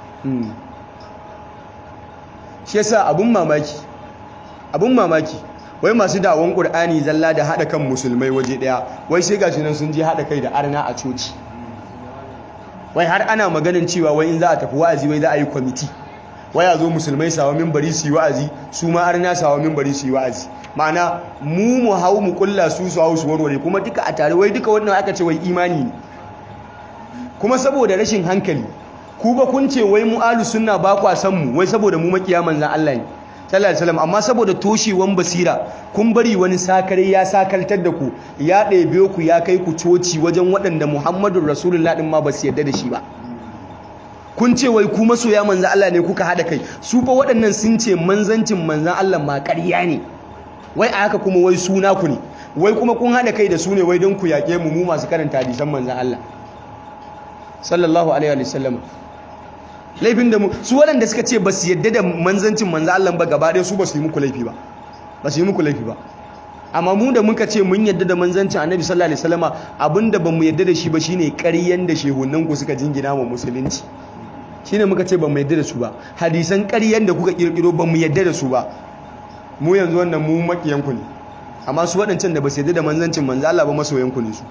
Shi yasa abun mamaki wai masu dawon Qur'ani zalla da hada kan musulmai waje daya, wai sai gashi nan sun je hada kai da arna a coci. Wai har ana maganin cewa wai in za a tafi wa'azi wai za a yi kwamiti, wai a zo musulmai sawa minbari su yi wa'azi, su ma arna sawa minbari su yi wa'azi. Ma'ana mu hau mu kulla su hau su warware, kuma duka a tare. Wai duka wannan aka ce wai imani ne. Kuma saboda rashin hankali, ku ba kun ce wai mu ahlus sunna ba kwa san mu, wai saboda mu makiya manzon Allah ne sallallahu alaihi wasallam, amma saboda toshewan basira kun bari wani sakare ya sakaltar da ku, ya ɗebe ku ya kai ku coci wajen waɗanda Muhammadur Rasulullah din ma ba su yarda da shi ba. Kun ce wai ku masoya manzon Allah ne, kuka hada kai. Su fa waɗannan sun ce manzancin manzon Allah ma ƙarya ne, wai a haka kuma wai suna ku ne, wai kuma kun hada kai da su ne wai don ku yaƙe mu masu karanta hadisan manzon Allah sallallahu alaihi wasallam. Laifin da mu su waɗanda suka ce ba su yadda da manzancin manzo Allah ba gaba ɗaya, su ba su yi muku laifi ba, amma mu da muka ce mun yadda da manzancin Annabi sallallahu alaihi wasallama, abinda bamu yadda da shi ba shine ƙaryan da shehunan ku suka jingina wa musulunci, shine muka ce bamu yadda da su ba. Hadisan ƙaryan da kuka kirkiro bamu yadda da su ba. Mu yanzu wannan mu makiyan ku ne, amma su waɗancan da ba su yadda da manzancin manzo Allah ba masoyan ku ne su.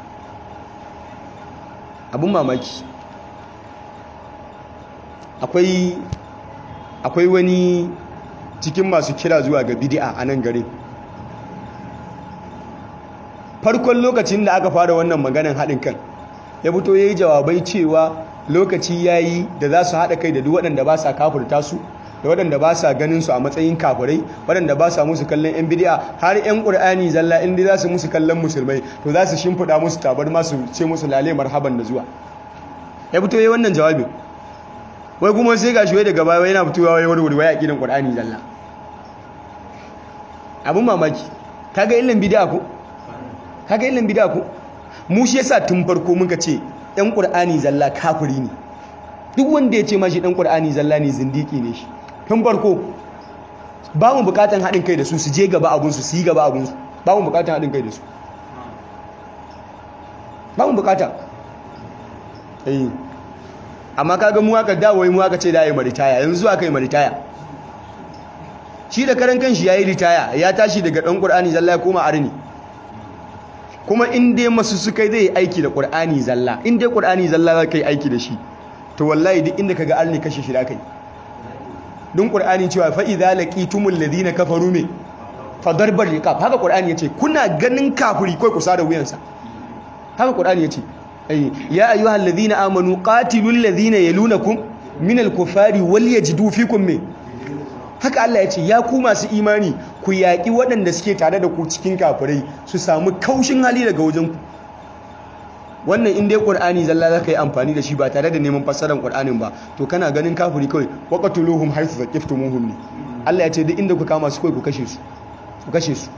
Abun mamaki. Akwai wani cikin masu kira zuwa ga bid'a a nan garin. Farkon lokacin da aka fara wannan maganan haɗin kan, ya fito ya yi jawabai cewa lokaci ya yi da za su haɗa kai da duk waɗanda ba sa kafurta su, da waɗanda ba sa ganin su a matsayin kafirai, waɗanda ba sa musu kallon 'yan bid'a, har 'yan ƙur'ani zalla inda za su musu kallon musulmai, to za su shimfiɗa musu tabarma su ce musu lale marhaban da zuwa. Ya fito ya yi wannan jawabin. Wai kuma sai gashi wai daga baya yana fitowa wai warware wai aqidan Qur'ani zalla. Abun mamaki. Kaga illan bid'a ko? Mu shi yasa tun farko muka ce ɗan Qur'ani zalla kafiri ne. Duk wanda ya ce ma shi ɗan Qur'ani zalla ne zindiki ne shi. Tun farko ba mu bukatan haɗin kai da su, su je gaba abun su yi gaba abun su. Ba mu bukatan haɗin kai da su. Ba mu bukata. amma kaga mu aka dawo mu aka ce da yayi maritaya, yanzu aka yi maritaya. Shi da karan kanshi yayi ritaya, ya tashi daga dan Qur'ani zalla ya koma arni. Kuma in dai masu suka zai aiki da Qur'ani zalla, in dai Qur'ani zalla za ka yi aiki da shi, to wallahi duk inda kaga arni kashe shi da kai. Don Qur'ani cewa fa idza laqitumul ladina kafaru me fadarbar riqab, haka Qur'ani yace kuna ganin kafiri kai ku sada wuyansa. Haka Qur'ani yace ya ayyuhal ladina amanu qatilul ladina yalunakum minal kuffari walyajidu fikum me. Haka Allah ya ce ya ku masu imani ku yaƙi waɗanda suke tare da ku cikin kafirai su samu kaushin hali daga wajen ku. Wannan in dai Qur'ani zalla zaka yi amfani da shi ba tare da neman fassarar Qur'anin ba, to kana ganin kafiri kawai waqatuluhum haythu zaqiftumuhum ne. Allah ya ce duk inda ku kama su kawai ku kashe su. Ku kashe su.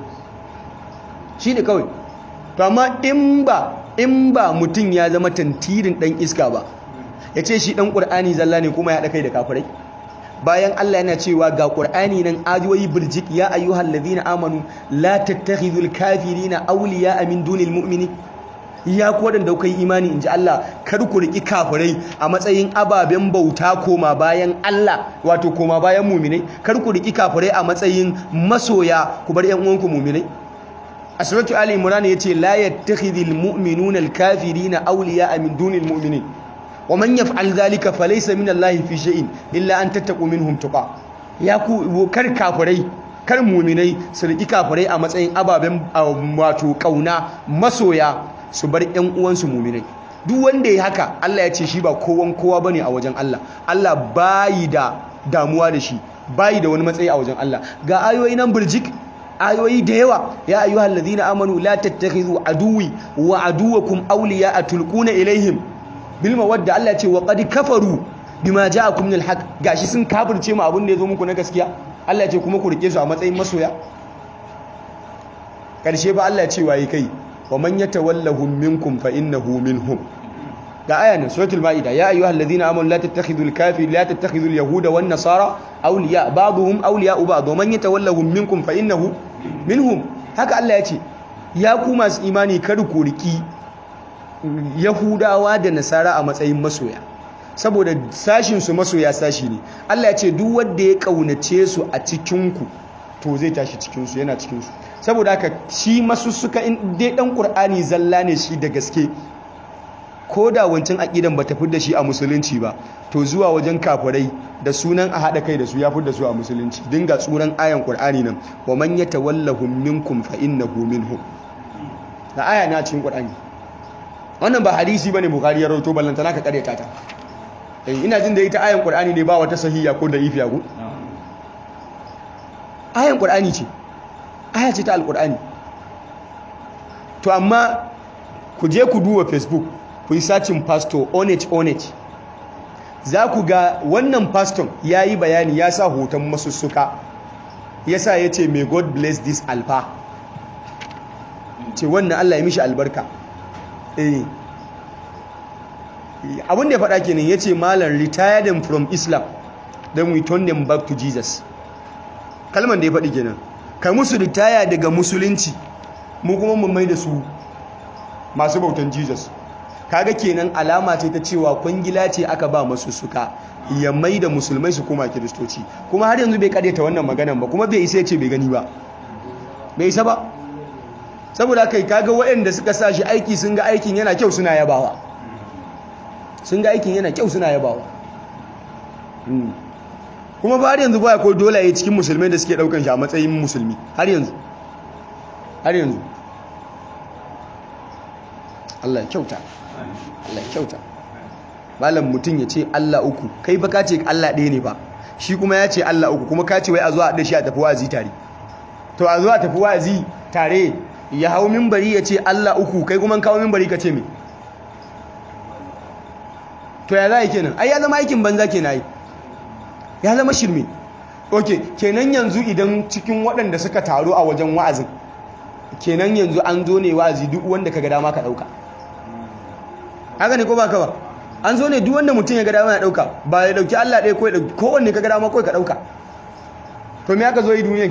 Shi ne kawai. To amma in ba mutum ya zama tantirin dan iska ba, ya ce shi dan Qur'ani zalla ne kuma ya haɗa kai da kafirai. Bayan Allah yana cewa ga Qur'ani nan ayoyi birjik, ya ayyuhal ladina amanu la tattakhidhul kafirina awliya'a min dunil mu'minin. Ya ku wadanda kai imani inji Allah, kar ku riki kafirai a matsayin ababen bauta koma bayan Allah, wato koma bayan mu'minai. Kar ku riki kafirai a matsayin masoya, ku bar ƴan uwanku mu'minai. A suratu Ali Imran yace la yattakhidhul mu'minuna al-kafirina awliya'a min dunil mu'minin. ومن يفعل ذلك فليس من الله في شيء إلا أن تتقوا منهم تقى. يا ku kar kafirai, kar mu'minai su riki kafirai a matsayin ababen wato kauna masoya, su bar ƴan uwansu mu'minai. Duk wanda ya haka, Allah ya ce shi ba kowa bane a wajen Allah. Allah bayi da damuwa da shi, bayi da wani matsayi a wajen Allah. Ga ayoyi nan burjik, ayoyi da yawa. Ya ayyuhal ladina amanu la tattakhidhu aduwwi wa aduwwakum awliya'a tulquna ilaihim bilma wadda Allah ce wa qad kafaru bima ja'akum minal haqq, gashi sun kafirce mu abin da yazo muku na gaskiya. Allah ce kuma ku rike su a matsayin masoya. Karshe ba Allah ce waye kai, wa man yatawallahum minkum fa innahu minhum. Ga aya ne suratul maida, ya ayyuhalladhina amanu la tattakhidhul kafirin la tattakhidhul yahuda wan nasara awliya ba'dhum awliya'u ba'd wa man yatawallahum minkum fa innahu minhum. Haka Allah ya ce ya ku masu imani kar ku riki Yahudawa da Nasara a matsayin masoya, saboda sashinsu masoya sashi ne. Allah ya ce duk wanda ya kaunace su a cikinku to zai tashi cikinsu, yana cikinsu. Saboda haka shi masussuka in dai dan Qur'ani zalla ne shi da gaske, ko da wancan aqidan ba ta fidda shi a musulunci ba, to zuwa wajen kafirai da sunan a hada kai da su ya fidda su a musulunci. Dinga tsuran ayan Qur'ani nan, wa man yatawallahum minkum fa innahu minhum. Da aya na cikin Qur'ani. Wannan ba hadisi bane Bukhari ya rawaito, ballantana ka kareta ta. Ina jin da ita ayan Qur'ani ne, ba wata sahiha ko da ifiya ko. Ayan Qur'ani ce. Aya ce ta Al-Qur'ani. To amma ku je ku duba Facebook, ku yi searching pastor Onech. Za ku ga wannan pastor yayi bayani, ya sa hoton masussuka. Yasa yace may God bless this alfa. Ce wannan Allah ya mishi albarka. Abin da ya faɗa kenan, ya ce malam retire them from Islam, then we turn them back to Jesus. Kalman da ya faɗi kenan, kai musu ritaya daga musulunci, mu kuma mu mai da su masu bautan Jesus. Kaga kenan alama ce ta cewa kwangila ce aka ba masu suka ya mai da musulmai su koma kiristoci. Kuma har yanzu bai karyata wannan maganan ba, kuma bai isa ya ce bai gani ba, bai isa ba. Saboda kai kaga waɗanda suka sa shi aiki sun ga aikin yana kyau suna yabawa, kuma ba har yanzu ba ko dolaye cikin musulmai da suke daukan shi a matsayin musulmi har yanzu. Allah ya kyauta. Malam mutum ya ce Allah uku, kai ba ka ce Allah ɗaya ne ba, shi kuma ya ce Allah uku, kuma ka ce wai a zo a haɗa shi a tafi wa'azi tare. To a zo a tafi wa'azi tare, ya hau mimbari ya ce Allah uku, kai kuma kawo mimbari ka ce me? To ya za a kenan? Ai ya zama aikin banza kenan, ya zama shirme. Ok, kenan yanzu idan cikin waɗanda suka taru a wajen wa'azin, kenan yanzu an zo ne wa'azi duk wanda ka ga dama ka ɗauka. Haka ne ko ba ka ba? An zo ne duk wanda mutum ya ga dama ya ɗauka, ba ya ɗauki Allah ɗaya ko ya ɗauki kowanne ka ga dama ko ka ɗauka. To me aka zo yi duniyan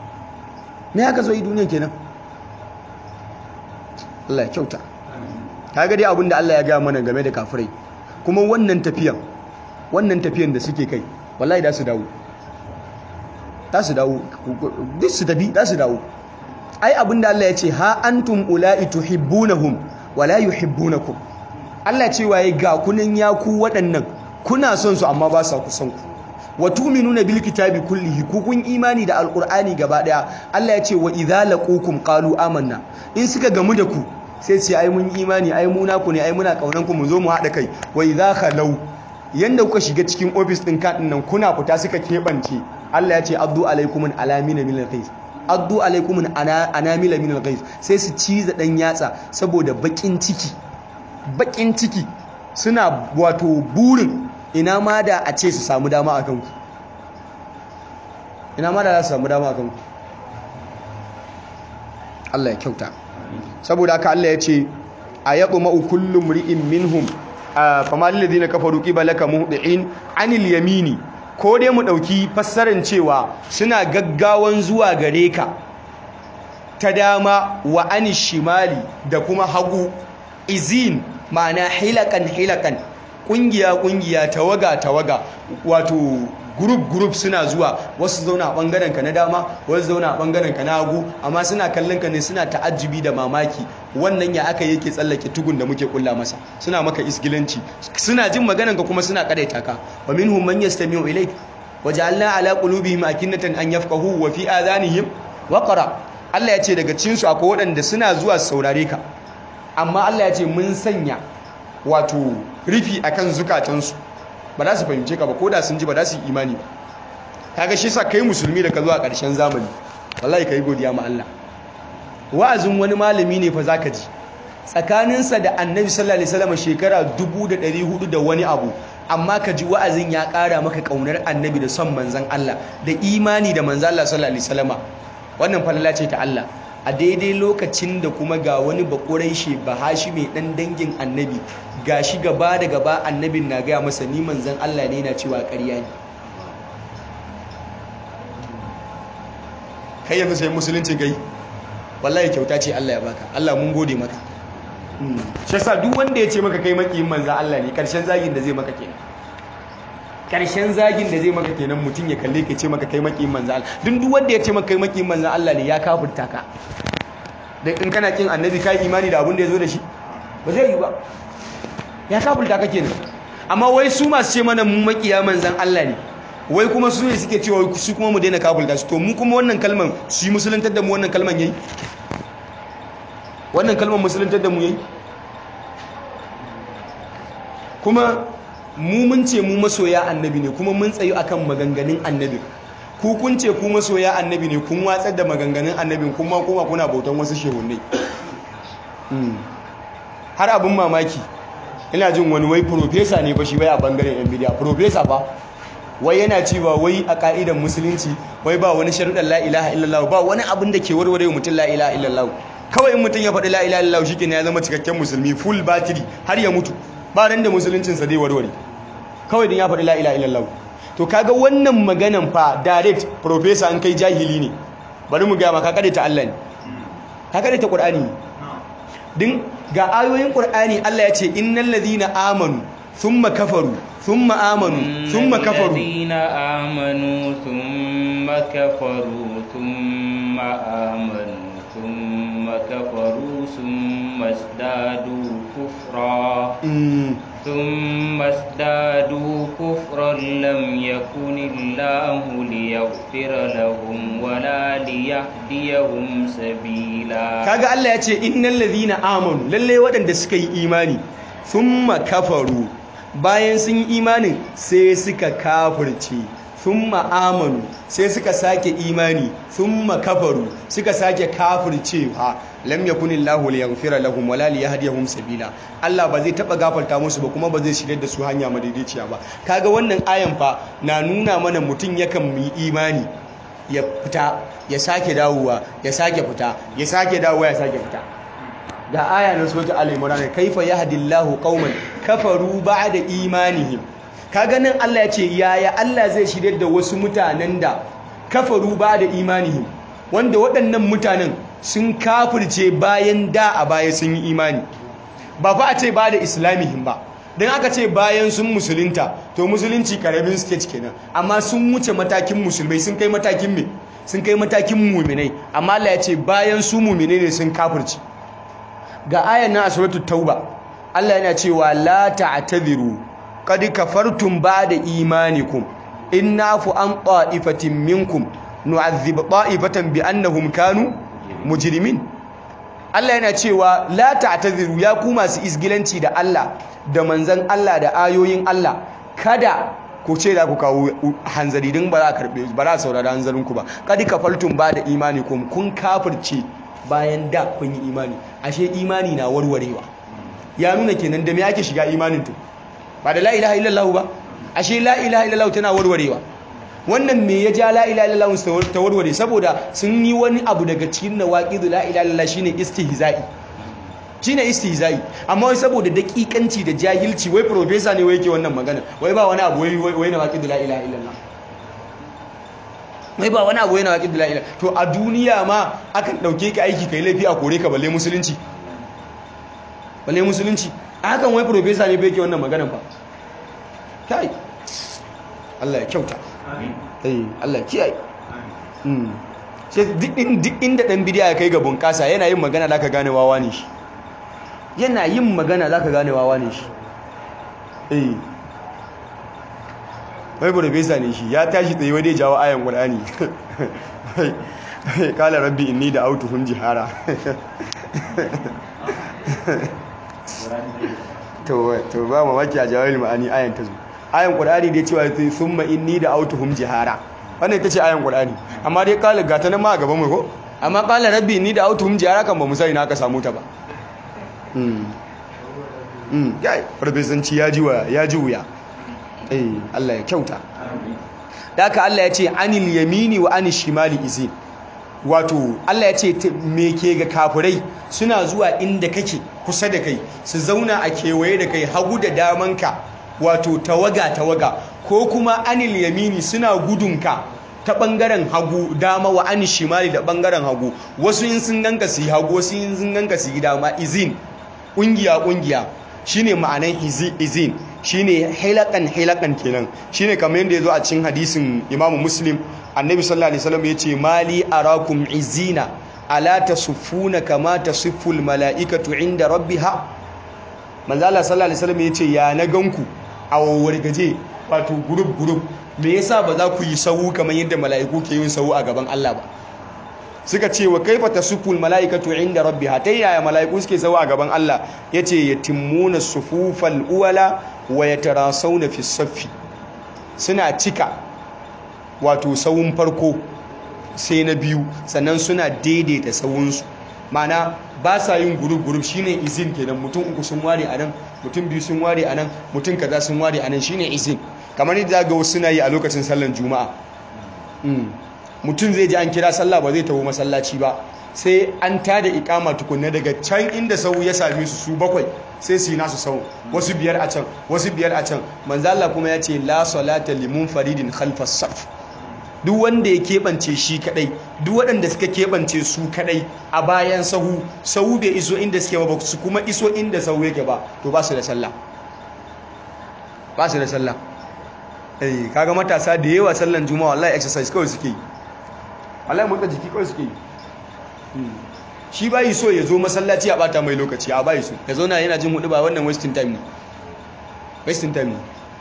kenan? Allah ya kyauta. kaga dai abinda Allah ya ga mana game da kafirai kuma wannan tafiyan da suke kai wallahi da su dawo duk su tafi da su dawo ai abinda Allah ya ce ha antum ula'i tuhibbunahum wala yuhibbunakum Allah ce waye ga kunan ya ku waɗannan kuna son su amma ba sa ku son ku wa tu'minuna bil kitabi kullihi ku kun imani da alqur'ani gaba daya Allah ya ce wa idza laqukum qalu amanna in suka gamu da ku sai ce ai mun imani ai mu naku ne ai muna kaunan ku mu zo mu hada kai wa idza khalau yanda kuka shiga cikin office din kan nan kuna fita suka kebance Allah ya ce addu alaikumun alamina min al-qais addu alaikumun anamila min al-qais sai su ciza dan yatsa saboda bakin ciki suna wato burin ina ma da a ce su samu dama akan ku ina ma da za su samu dama akan ku Allah ya kyauta saboda haka Allah ya ce ayaqma kullu mri'in minhum fama lil ladina kafaru qibalaka muhdi'in anil yamini ko dai mu dauki fassarar cewa suna gaggawan zuwa gare ka ta dama wa anish shimali da kuma hagu izin ma'ana hilakan kungiya tawaga wato group suna zuwa wasu zauna a bangaren ka na dama wasu zauna a bangaren ka na hagu amma suna kallon ka ne suna ta'ajjubi da mamaki wannan ya aka yake tsallake tugun da muke kulla masa suna maka isgilanci suna jin maganan ka kuma suna kadaita ka wa minhum man yastami'u ilayk waja'alna ala qulubihim akinnatan an yafqahu wa fi adhanihim waqra Allah ya ce daga cikin su akwai waɗanda suna zuwa su saurare ka amma Allah ya ce mun sanya wato rufi akan zukatansu ba za su fahimce ka ba ko da sun ji ba za su yi imani ba kaga shi sa kai musulmi da ka zo a ƙarshen zamani wallahi kai godiya ma Allah wa'azin wani malami ne fa zaka ji tsakaninsa da Annabi sallallahu alaihi wasallam shekara 1400 da wani abu amma ka ji wa'azin ya ƙara maka kaunar Annabi da son manzon Allah da imani da manzon Allah sallallahu alaihi wasallam wannan falala ce ta Allah a daidai lokacin da kuma ga wani bakurai ba hashi mai dan dangin Annabi gashi gaba da gaba Annabin na gaya masa ni manzon Allah ne na cewa ƙarya ne kai yanzu sai musulunci gai wallahi kyauta ce Allah ya baka Allah mun gode maka shi yasa duk wanda ya ce maka kai makiyin manzon Allah ne karshen zagin da zai maka kenan mutum ya kalle ka ce maka kai makiyin manzon Allah duk wanda ya ce maka kai makiyin manzon Allah ne ya kafirta ka dan in kana kin annabi kai imani da abin da yazo da shi ba zai yi ba ya kafirta ka kenan amma wai su masu ce mana mu makiya manzon Allah ne wai kuma su ne suke cewa su kuma mu daina kafirta su to mu kuma wannan kalman su yi musuluntar da mu wannan kalman yayi wannan kalman musuluntar da mu yayi kuma mu mun ce mu masoya annabi ne kuma mun tsayu akan maganganun annabi ku kun ce ku masoya annabi ne kun watsar da maganganun annabin kuma kuna bautan wasu shehunai har abin mamaki ina jin wani wai profesa ne ba shi wai a bangaren yan bidiya profesa ba wai yana cewa wai a ka'idan musulunci wai ba wani sharuɗan la ilaha illallah ba wani abin da ke warware mutum la ilaha illallah kawai in mutum ya faɗi la ilaha illallah shikenan ya zama cikakken musulmi full battery har ya mutu ba ran da musuluncinsa zai warware kawai din ya faɗi la ilaha illallah to kaga wannan maganan fa direct professor an kai jahili ne bari mu ga maka kada ta Allah ne ka kada ta Qur'ani din ga ayoyin Qur'ani Allah ya ce innal ladina amanu thumma kafaru thumma amanu thumma kafaru alladhina amanu thumma kafaru thumma amanu thumma kafaru thumma izdadu kufra ثم ازدادوا كفرا لم يكن الله ليغفر لهم ولا ليهديهم سبيلا kaga Allah ya ce innal ladhina amanu lalle waɗanda suka yi imani thumma kafaru bayan sun yi imanin sai suka kafirce thumma amanu sai suka sake imani thumma kafaru suka sake kafircewa lam yakunillahu liyaghfira lahum wala liyahdiyahum sabila Allah ba zai taba gafarta musu ba kuma ba zai shigar da su hanya madaidaiciya ba kaga wannan ayan fa na nuna mana mutun yakan yi imani ya fita ya sake dawowa ya sake fita ya sake dawowa ya sake fita da aya na sura al-imran kaifa yahdillahu qauman kafaru ba'da imanihim kaga nan Allah ya ce yaya Allah zai shigar da wasu mutanen da kafaru ba'da imanihim wanda waɗannan mutanen sun kafirce bayan da a baya sun yi imani ba fa a ce ba da islamihim ba, don aka ce bayan sun musulunta to musulunci karamin stage kenan, amma sun wuce matakin musulmai sun kai matakin me, sun kai matakin muminai, amma Allah ya ce bayan su muminai ne sun kafirci. Ga ayan nan a suratul tauba Allah yana cewa la ta'tadiru qad kafartum ba'da imanikum in nafu an ta'ifatin minkum nu'adhib ta'ifatan bi annahum kanu mujrimin. Allah yana cewa la ta'tadiru, ya ku masu isgilanci da Allah da manzon Allah da ayoyin Allah, kada ku ce da ku kawo hanzari din ba za karbe ba za saurara hanzarin ku ba. Qad kafartum ba'da imanikum, kun kafirce bayan da kun yi imani. Ashe imani na warwarewa, ya nuna kenan da me ake shiga imanin to ba da la ilaha illallah ba. Ashe la ilaha illallah tana warwarewa. Wannan me ya ja la ilaha illallah ta warware? Saboda sun yi wani abu daga cikin nawaqidu la ilaha illallah, shine istihza'i. Shine istihza'i. Amma wai saboda dakikanci da jahilci, wai professor ne wai yake wannan magana, wai ba wani abu wai nawaqidu la ilaha illallah, wai ba wani abu wai nawaqidu la ilaha. To a duniya ma akan dauke ka aiki kai laifi a kore ka, balle musulunci, balle musulunci. A hakan wai professor ne bai yake wannan magana ba. Kai Allah ya kyauta. Allah kiyaye. Sai duk inda dan bidiya ya kai ga bunƙasa, yana yin magana zaka gane wawa ne shi, yana yin magana zaka gane wawa ne shi. Wai professor ne shi, ya tashi tsaye wai dai jawo ayan Qur'ani. Qala rabbi inni da'awtuhum jihara. To ba mamaki a jawahirul ma'ani ayan ta zo. Ayan Qur'ani dai cewa sai summa inni da'awtuhum jihara, wannan ita ce ayan Qur'ani. Amma dai kala gata nan ma a gaban mu ko, amma qala rabbi inni da'awtuhum jihara kan ba mu sai na ka samu ta ba. Gai farfesanci ya ji wuya. Allah ya kyauta. Da haka Allah ya ce anil yamini wa anil shimali izin. Wato Allah ya ce me ke ga kafirai, suna zuwa inda kake kusa da kai, su zauna a kewaye da kai hagu da damanka, wato tawaga ko kuma anil yamini suna gudunka ta bangaren hagu, dama wa anil shimali da bangaren hagu. Wasu in sun ganka su yi hagu, wasu in sun ganka su yi dama. Izin kungiya shine ma'anan izin, shine hilakan kenan. Shine kamar yadda yazo a cikin hadisin Imam Muslim, Annabi sallallahu alaihi wasallam yace mali arakum izina ala tasuffuna kama tasufful malaikatu inda rabbiha. Manzo Allah sallallahu alaihi wasallam yace ya na ganku a wargaje, wato group, me yasa ba za ku yi sawu kamar yadda mala'iku ke yin sawu a gaban Allah ba? Suka ce wa kaifa tasufful malaikatu inda rabbiha, ta yaya mala'iku suke sawu a gaban Allah? Yace yatimmuna sufufal uwala wa yatarasawna fi saffi, suna cika wato sawun farko sai na biyu, sannan suna daidaita sawunsu. Mana ba sa yin group shine izin kenan. Mutum uku sun ware anan, mutum biyu sun ware anan, mutum kaza sun ware anan, shine izin. Kamar yadda ga wasu suna yi a lokacin sallar juma'a. Mutum zai ji an kira sallah ba zai tawo masallaci ba, sai an tada ikama tukunna daga can inda sau ya same su bakwai, sai su yi nasu sau, wasu biyar a can, wasu biyar a can. Manzo Allah kuma ya ce la salata limun faridin khalfas saf. Duk wanda ya keɓance shi kadai, duk waɗanda suka keɓance su kadai a bayan sahu bai iso inda suke ba, su kuma iso inda sahu yake ba, to ba su da sallah, ba su da sallah. Kaga matasa da yawa sallan juma'a wallahi exercise kawai suke yi, wallahi motsa jiki kawai suke yi. Shi bai so ya zo masallaci a bata mai lokaci, a bai so ya zauna yana jin hudu ba, wannan wasting time ne.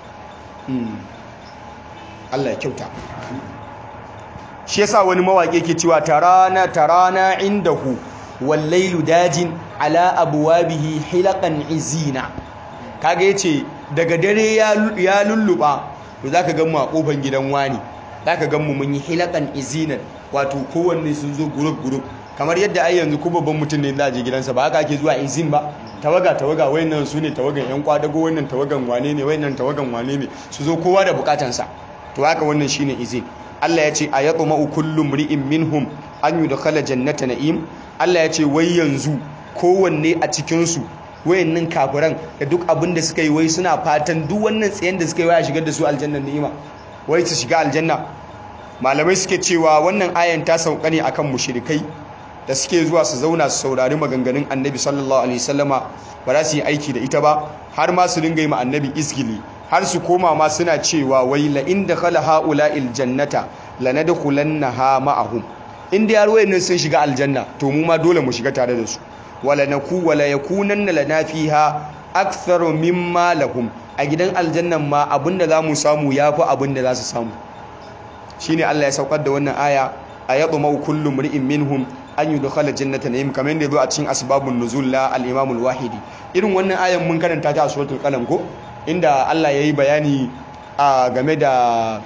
Allah ya kyauta. Shi yasa wani mawaƙi yake cewa tarana indahu wallailu dajin ala abwabihi hilaqan izina. Kaga yace daga dare ya lulluba, to zaka ga mu a kofar gidan wani, zaka ga mu mun yi hilaqan izina, wato kowanne sun zo group. Kamar yadda ai yanzu ko babban mutum ne za je gidansa, ba haka ake zuwa izin ba, tawaga wayannan su ne tawagan yan kwadago, wannan tawagan wane ne, wayannan tawagan wane ne, su zo kowa da bukatansa. To haka wannan shine izin. Allah ya ce ayatma'u kullu mri'in minhum an yudkhala jannata na'im. Allah ya ce wai yanzu kowanne a cikin su wayannan kafiran da duk abin da suka yi, wai suna fatan duk wannan tsayen da suka yi waya shigar da su aljannan ni'ima, wai su shiga aljanna. Malamai suke cewa wannan ayan ta sauka ne akan mushrikai da suke zuwa su zauna su saurari maganganun annabi sallallahu alaihi wasallama ba za su yi aiki da ita ba, har ma su dinga yi ma annabi isgili, har su koma ma suna cewa wai la inda khala haula'il jannata lanadkhulannaha ma'ahum, in dai har wayannan sun shiga aljanna to mu ma dole mu shiga tare da su, wala yakunanna lana fiha aktharu mimma lahum, a gidan aljannan ma abinda zamu samu yafi abinda za su samu. Shine Allah ya saukar da wannan aya, ayatuma kullu mri'in minhum an yudkhala jannata na'im, kamar yadda zo a cikin asbabun nuzul la al-imam al-wahidi. Irin wannan ayan mun karanta ta a suratul qalam ko, inda Allah yayi bayani game da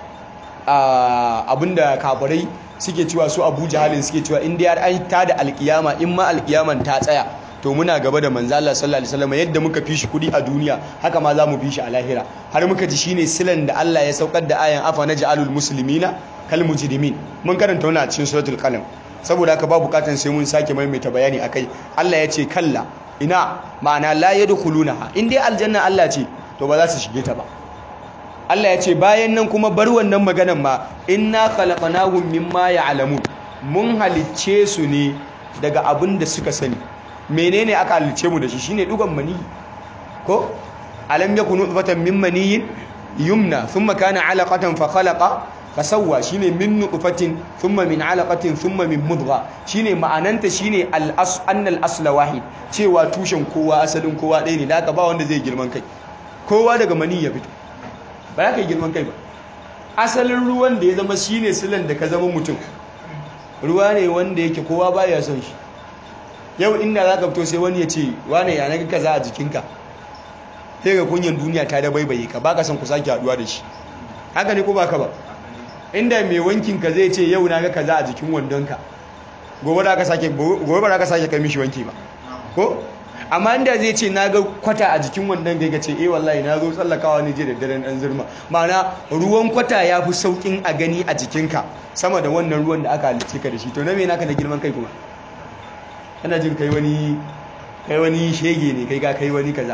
abinda kafirai suke cewa, su Abu Jahalin suke cewa in dai har an tada alkiyama, in ma alkiyaman ta tsaya to muna gaba da manzo Allah sallallahu alaihi wasallam, yadda muka fi shi kudi a duniya haka ma za mu fi shi a lahira. Har muka ji shine silan da Allah ya saukar da ayan afa naj'alul muslimina kal mujrimin. Mun karanta wannan a cikin suratul qalam, saboda haka ba bukatan sai mun sake maimaita bayani akai. Allah ya ce kalla, ina ma'ana la yadkhulunaha, in dai aljanna Allah ce to ba za su shige ta ba. Allah ya ce bayan nan kuma bar wannan maganan ma, inna khalaqnahum mimma ya'lamun, mun halicce su ne daga abin da suka sani. Menene aka halicce mu da shi? Shine dugan mani ko, alam yakunu nutfatan min maniyyin yumna thumma kana 'alaqatan fa khalaqa fasawwa, shine min nutfatin thumma min 'alaqatin thumma min mudgha. Shine ma'ananta shine annal asla wahid, cewa tushen kowa asalin kowa ɗaya ne, da haka ba wanda zai girman kai, kowa daga mani ya fito, ba za ka yi girman kai ba. Asalin ruwan da ya zama shine silan da ka zama mutum, ruwa ne wanda yake kowa baya son shi. Yau inda za ka fito sai wani ya ce wane ya naga kaza a jikinka, sai ga kunyan duniya ta dabaibaye ka, baka son ku sake haduwa da shi. Haka ne ko baka ba? Inda mai wankin ka zai ce yau naga kaza a jikin wandonka, gobe ba za ka sake kai mishi wanki ba ko? Amma inda zai ce naga kwata a jikin wandon ka ce wallahi na zo tsallakawa ne je da daren dan zurma, ma'ana ruwan kwata ya fi saukin a gani a jikinka sama da wannan ruwan da aka halicce ka da shi. To na me naka da girman kai kuma? Kana jin kai wani shege ne, kai wani kaza.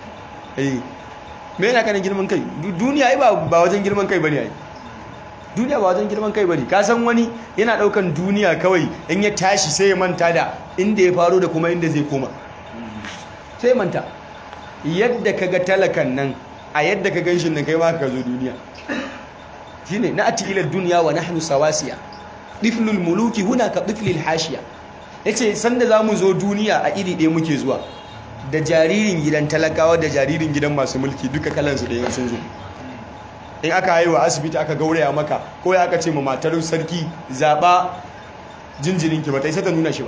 Me yana kana girman kai? Duniya ai ba wajen girman kai bane ai. Duniya ba wajen girman kai bane. Ka san wani yana daukan duniya kawai in ya tashi sai ya manta da inda ya faro da kuma inda zai koma. Sai manta. Yadda kaga talakan nan, a yadda ka ganshin nan kai ma ka zo duniya. Shine na'ati ila dunya wa nahnu sawasiya. Diflul muluki huna ka diflil hashiya. Yace sanda zamu zo duniya a iri ɗaya muke zuwa, da jaririn gidan talakawa da jaririn gidan masu mulki duka kalansu da sun zo. In aka haihuwa asibiti aka gauraya maka, ko ya aka ce ma matar sarki zaba jinjirinki, ba ta isa ta nuna shi ba.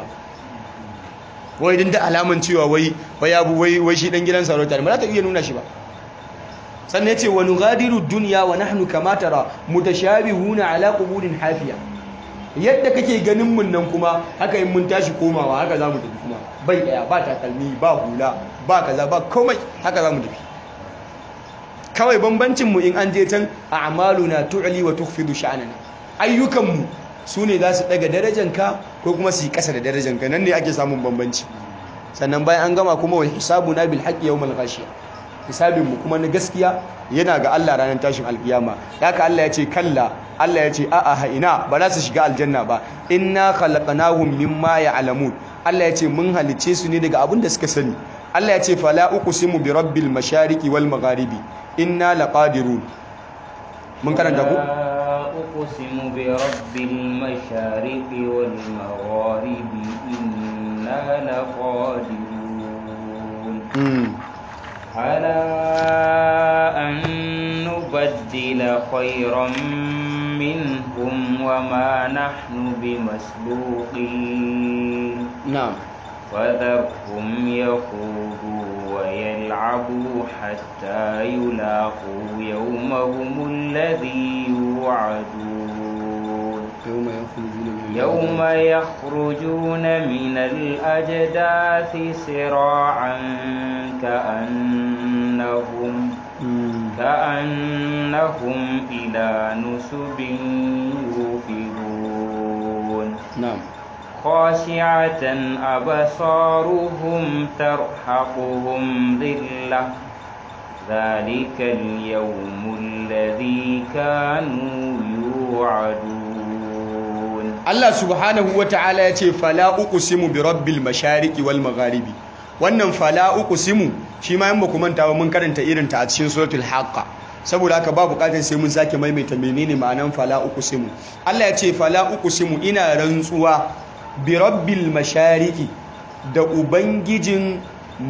Wai din da alaman cewa wai shi dan gidan sarauta ne, ba za ta iya nuna shi ba. Sannan yace wa nughadiru dunya wa nahnu kama tara mutashabihuna ala qubulin hafiya. Yadda kake ganin mun nan kuma haka in mun tashi komawa haka zamu tafi kuma, bai daya, ba takalmi, ba hula, ba kaza, ba komai, haka zamu tafi. Kawai bambancin mu in an je can, a'maluna tu'li wa tukhfidu sha'nana, ayyukan mu sune za su daga darajanka ko kuma su yi kasa da darajanka, nan ne ake samun bambanci. Sannan bayan an gama kuma wa hisabuna bil haqqi yawmal ghashiya, hisabin mu kuma na gaskiya yana ga Allah ranar tashin alkiyama. Haka Allah ya ce kalla, Allah ya ce a'a ina ba za su shiga aljanna ba, inna khalaqnahum mimma ya'lamun, Allah ya ce mun halice su ne daga abin da suka sani. Allah ya ce fala uqsimu bi rabbil mashariqi wal magharibi inna laqadirun. Mun karanta ku uqsimu bi rabbil mashariqi wal magharibi inna laqadirun على أن نبدل خيرا منهم وما نحن بمسبوقين. نعم. فذرهم يخوضوا ويلعبوا حتى يلاقوا يومهم الذي يوعدون. يوم يخرجون من الأجداث سراعا كأنهم إلى نصب يوفضون. نعم. خاشعة أبصارهم ترهقهم ذلة ذلك اليوم الذي كانوا يوعدون. Allah subhanahu wata'ala ya ce fala uqsimu bi rabbil mashariqi wal magharibi. Wannan fala uqsimu shi ma in ba ku manta ba mun karanta irin ta a cikin suratul haqqa. Saboda haka ba bukatar sai mun sake maimaita menene ma'anan fala uqsimu. Allah ya ce fala uqsimu ina rantsuwa bi rabbil mashariqi da ubangijin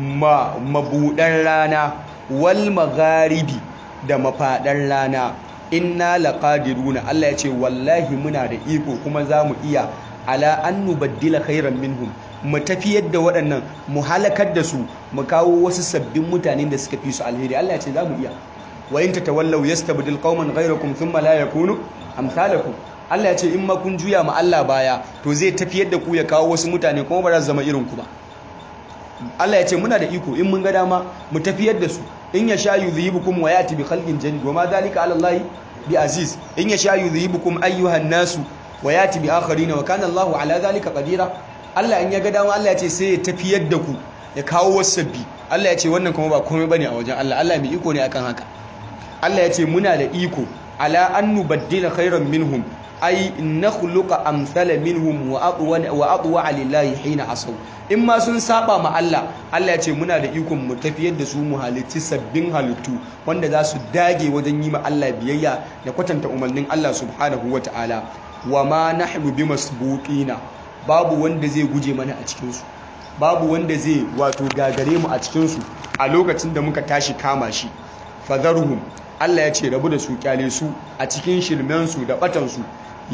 mabudan rana wal magharibi da mafadan rana. Inna laqadiruna Allah ya ce wallahi muna da iko kuma zamu iya ala an nubaddila khairan minhum mu tafiyar da waɗannan mu halakar da su mu kawo wasu sabbin mutanen da suka fi su alheri. Allah ya ce zamu iya wa in tatawallaw yastabdil qauman ghayrakum thumma la yakunu amsalakum. Allah ya ce in ma kun juya ma Allah baya to zai tafiyar da ku ya kawo wasu mutane kuma ba za su zama irin ku ba. Allah ya ce muna da iko in mun ga dama mu tafiyar da su. In yasha yudhibukum wa yati bi khalqin jadid wa ma dhalika ala Allah bi aziz. In yasha yudhibukum ayyuhan nasu wa yati bi akharin wa kana Allahu ala dhalika qadira. Allah in ya ga dama Allah ya ce sai ya tafiyar da ku ya kawo wasu sabbi. Allah ya ce wannan kuma ba komai bane a wajen Allah. Allah mai iko ne akan haka. Allah ya ce muna da iko ala an nubaddila khairan minhum ay nakhluqa amsala minhum wa atwa lillahi hina asaw. In ma sun saba ma Allah, Allah ya ce muna da ikon mu tafiyar da su mu halitti sabbin halittu wanda za su dage wajen yi ma Allah biyayya da kwatanta umarnin Allah subhanahu wataala. Wa ma nahnu bimasbuqina, babu wanda zai guje mana a cikin su, babu wanda zai wato gagare mu a cikin su a lokacin da muka tashi kama shi. Fadharhum, Allah ya ce rabu da su, kyale su a cikin shirmen su da batan su,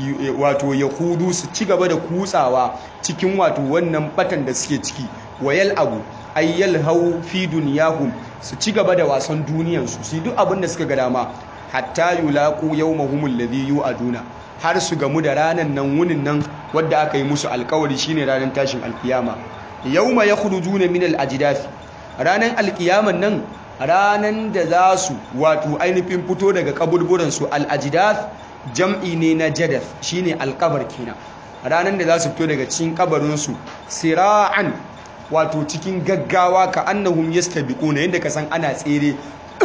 wato yahudu su ci gaba da kutsawa cikin wato wannan batan da suke ciki. Wayal abu ayyal hau fi dunyahum, su ci gaba da wasan duniyan su duk abin da suka ga dama. Hatta yulaqu yawmahum alladhi yu'aduna, har su gamu da ranan nan wunin nan wadda aka yi musu alkawari shine ranar tashin alkiyama. Yawma yakhrujuna min al-ajdath, ranan alkiyaman nan ranan da za su wato ainihin fito daga kaburburansu. Al-ajdath jam'i ne na jadath, shine alkabar kenan. Ranan da za su fito daga cikin kabarinsu sira'an, wato cikin gaggawa, ka annahum yastabiquna, yanda ka san ana tsere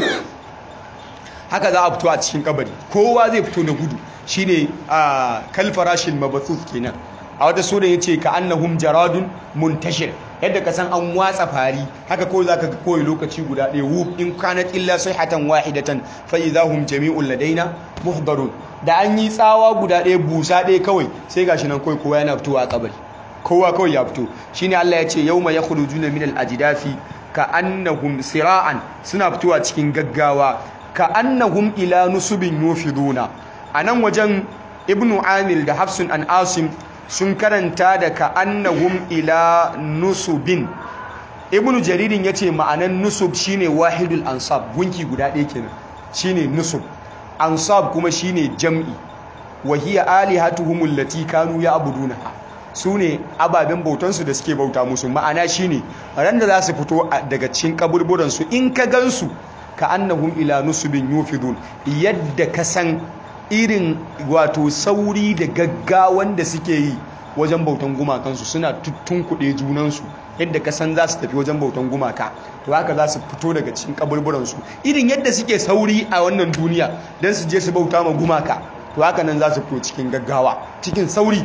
haka za a fito a cikin kabari. Kowa zai fito da gudu, shine kalfarashin mabathuth kenan. A wata sura yace ka annahum jaradun muntashir, yadda ka san an watsa fari haka ko zaka ga koyi lokaci guda ɗaya wuf in kanat illa sayhatan wahidatan fa idahum jami'un ladaina muhdarun. Da an yi tsawa guda ɗaya busa ɗaya kawai sai gashi nan koyi kowa yana fitowa a kabari, kowa kawai ya fito. Shine Allah ya ce yawma yakhrujuna min al-ajdafi ka annahum sira'an, suna fitowa cikin gaggawa. Ka annahum ila nusubin yufiduna. Anan wajen Ibnu Amir da Hafsun an Asim sun karanta da ka annahum ila nusubin. Ibnu Jaririn yace ma'anan nusub shine wahidul ansab, gunki guda ɗaya kenan shine nusub. Ansab kuma shine jam'i. Wa hiya alihatuhum allati kanu ya'budunaha, sune ababen bautan su da suke bauta musu. Ma'ana shine ran da za su fito daga cikin kaburburan su, in ka gansu ka annahum ila nusubin yufidun, yadda ka san irin wato sauri da gaggawan da suke yi wajen bautan gumakansu, suna tuttunkuɗe junansu yadda ka san za su tafi wajen bautan gumaka, to haka za su fito daga cikin kaburburansu. Irin yadda suke sauri a wannan duniya don su je su bauta ma gumaka, to haka nan za su fito cikin gaggawa, cikin sauri.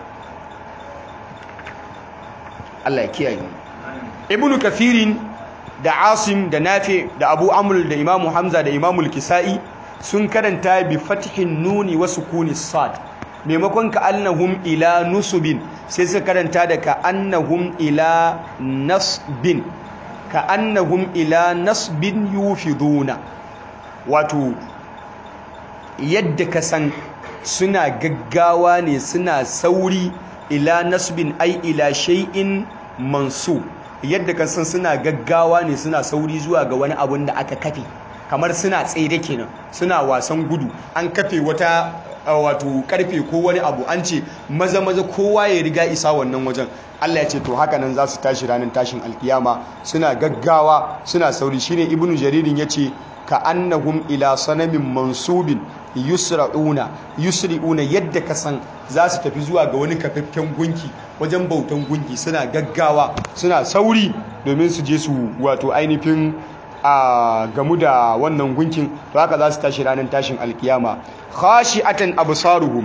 Allah ya kiyaye mu. Ibnu Kathirin da Asim da Nafi da Abu Amr da Imam Hamza da Imam al-Kisa'i sun karanta bi fathin nuni wa sukuni sad, maimakon ka annahum ila nusubin sai suka karanta da ka annahum ila nasbin, ka annahum ila nasbin yufiduna. Wato yadda ka san suna gaggawa ne, suna sauri. Ila nasbin ai ila shay'in mansub, yadda ka san suna gaggawa ne, suna sauri zuwa ga wani abun da aka kafe, kamar suna tsere kenan, suna wasan gudu. An kafe wata wato karfe ko wani abu, an ce maza maza kowa ya riga isa wannan wajen. Allah ya ce to haka nan za su tashi ranar tashin alkiyama, suna gaggawa, suna sauri. Shine Ibnu Jaririn yace ka annahum ila sanamin mansubin yusri'una, yadda ka san za su tafi zuwa ga wani kafaffen gunki, wajen bautan gunki, suna gaggawa, suna sauri domin su je su wato ainihin gamu da wannan gunkin. To haka za su tashi ranar tashin alkiyama. Khashi'atan absaruhum,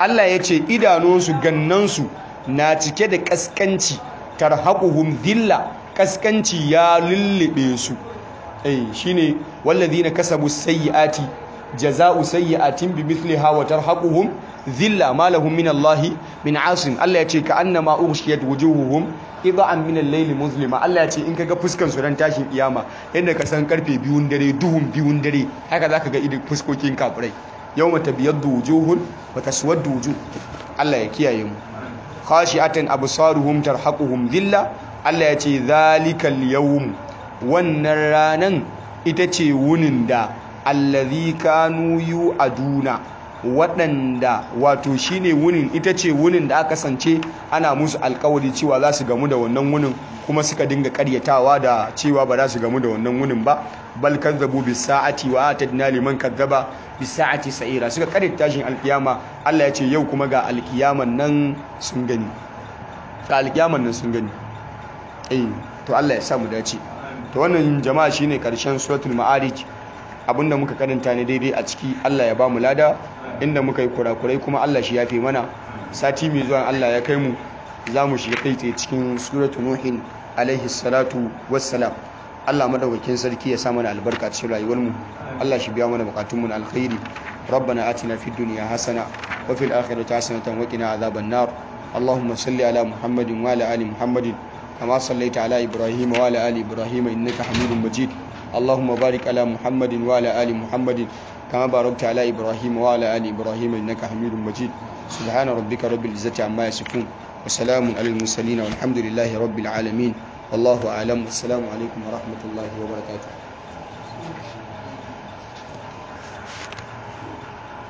Allah ya ce idanunsu gannansu na cike da kaskanci tarhaquhum dhilla kaskanci ya lullube su shine walladhina kasabu sayyiati jazaa'u sayyi'atin bimithliha wa tarhaquhum dhilla ma lahum min Allahi min asim. Allah ya ce ka annama urshiyat wujuhuhum idha'an min al-layli muzlima. Allah ya ce in kaga fuskan su ran tashin kiyama yadda ka san karfe 2 dare duhun 2 dare haka zaka ga idan fuskokin kafirai yawma tabyaddu wujuhun wa taswaddu wujuh. Allah ya kiyaye mu. Khashi'atan absaruhum tarhaquhum dhilla. Allah ya ce zalikal yawm, wannan ranan ita ce wunin da allazi kanu yu'aduna, waɗanda wato shine wunin, ita ce wunin da aka sance ana musu alkawari cewa za su gamu da wannan wunin, kuma suka dinga karyatawa da cewa ba za su gamu da wannan wunin ba. Bal kazzabu bis sa'ati wa atadna liman kazzaba bis sa'ati sa'ira. Suka karyata tashin alkiyama. Allah ya ce yau kuma ga alkiyaman nan sun gani, ga alkiyaman nan sun gani. To Allah ya sa mu dace. To wannan jama'a shine karshen suratul ma'arij. Abinda muka karanta ne daidai a ciki Allah ya ba mu lada, inda muka yi kurakurai kuma Allah shi yafe mana. Sati mai zuwa Allah ya kai mu za mu shiga kai tsaye cikin suratul nuhin alaihi salatu wassalam. Allah madaukakin sarki ya sa mana albarka cikin rayuwar mu. Allah shi biya mana bukatun mu na alkhairi. ربنا آتنا في الدنيا حسنة وفي الآخرة حسنة وقنا عذاب النار. اللهم صل على محمد وعلى آل محمد كما صليت على إبراهيم وعلى آل إبراهيم إنك حميد مجيد. اللهم بارك على محمد وعلى آل محمد كما باركت على إبراهيم وعلى آل إبراهيم إنك حميد مجيد. سبحان ربك رب العزة عما يصفون وسلام على المرسلين والحمد لله رب العالمين. والله أعلم. والسلام عليكم ورحمة الله وبركاته.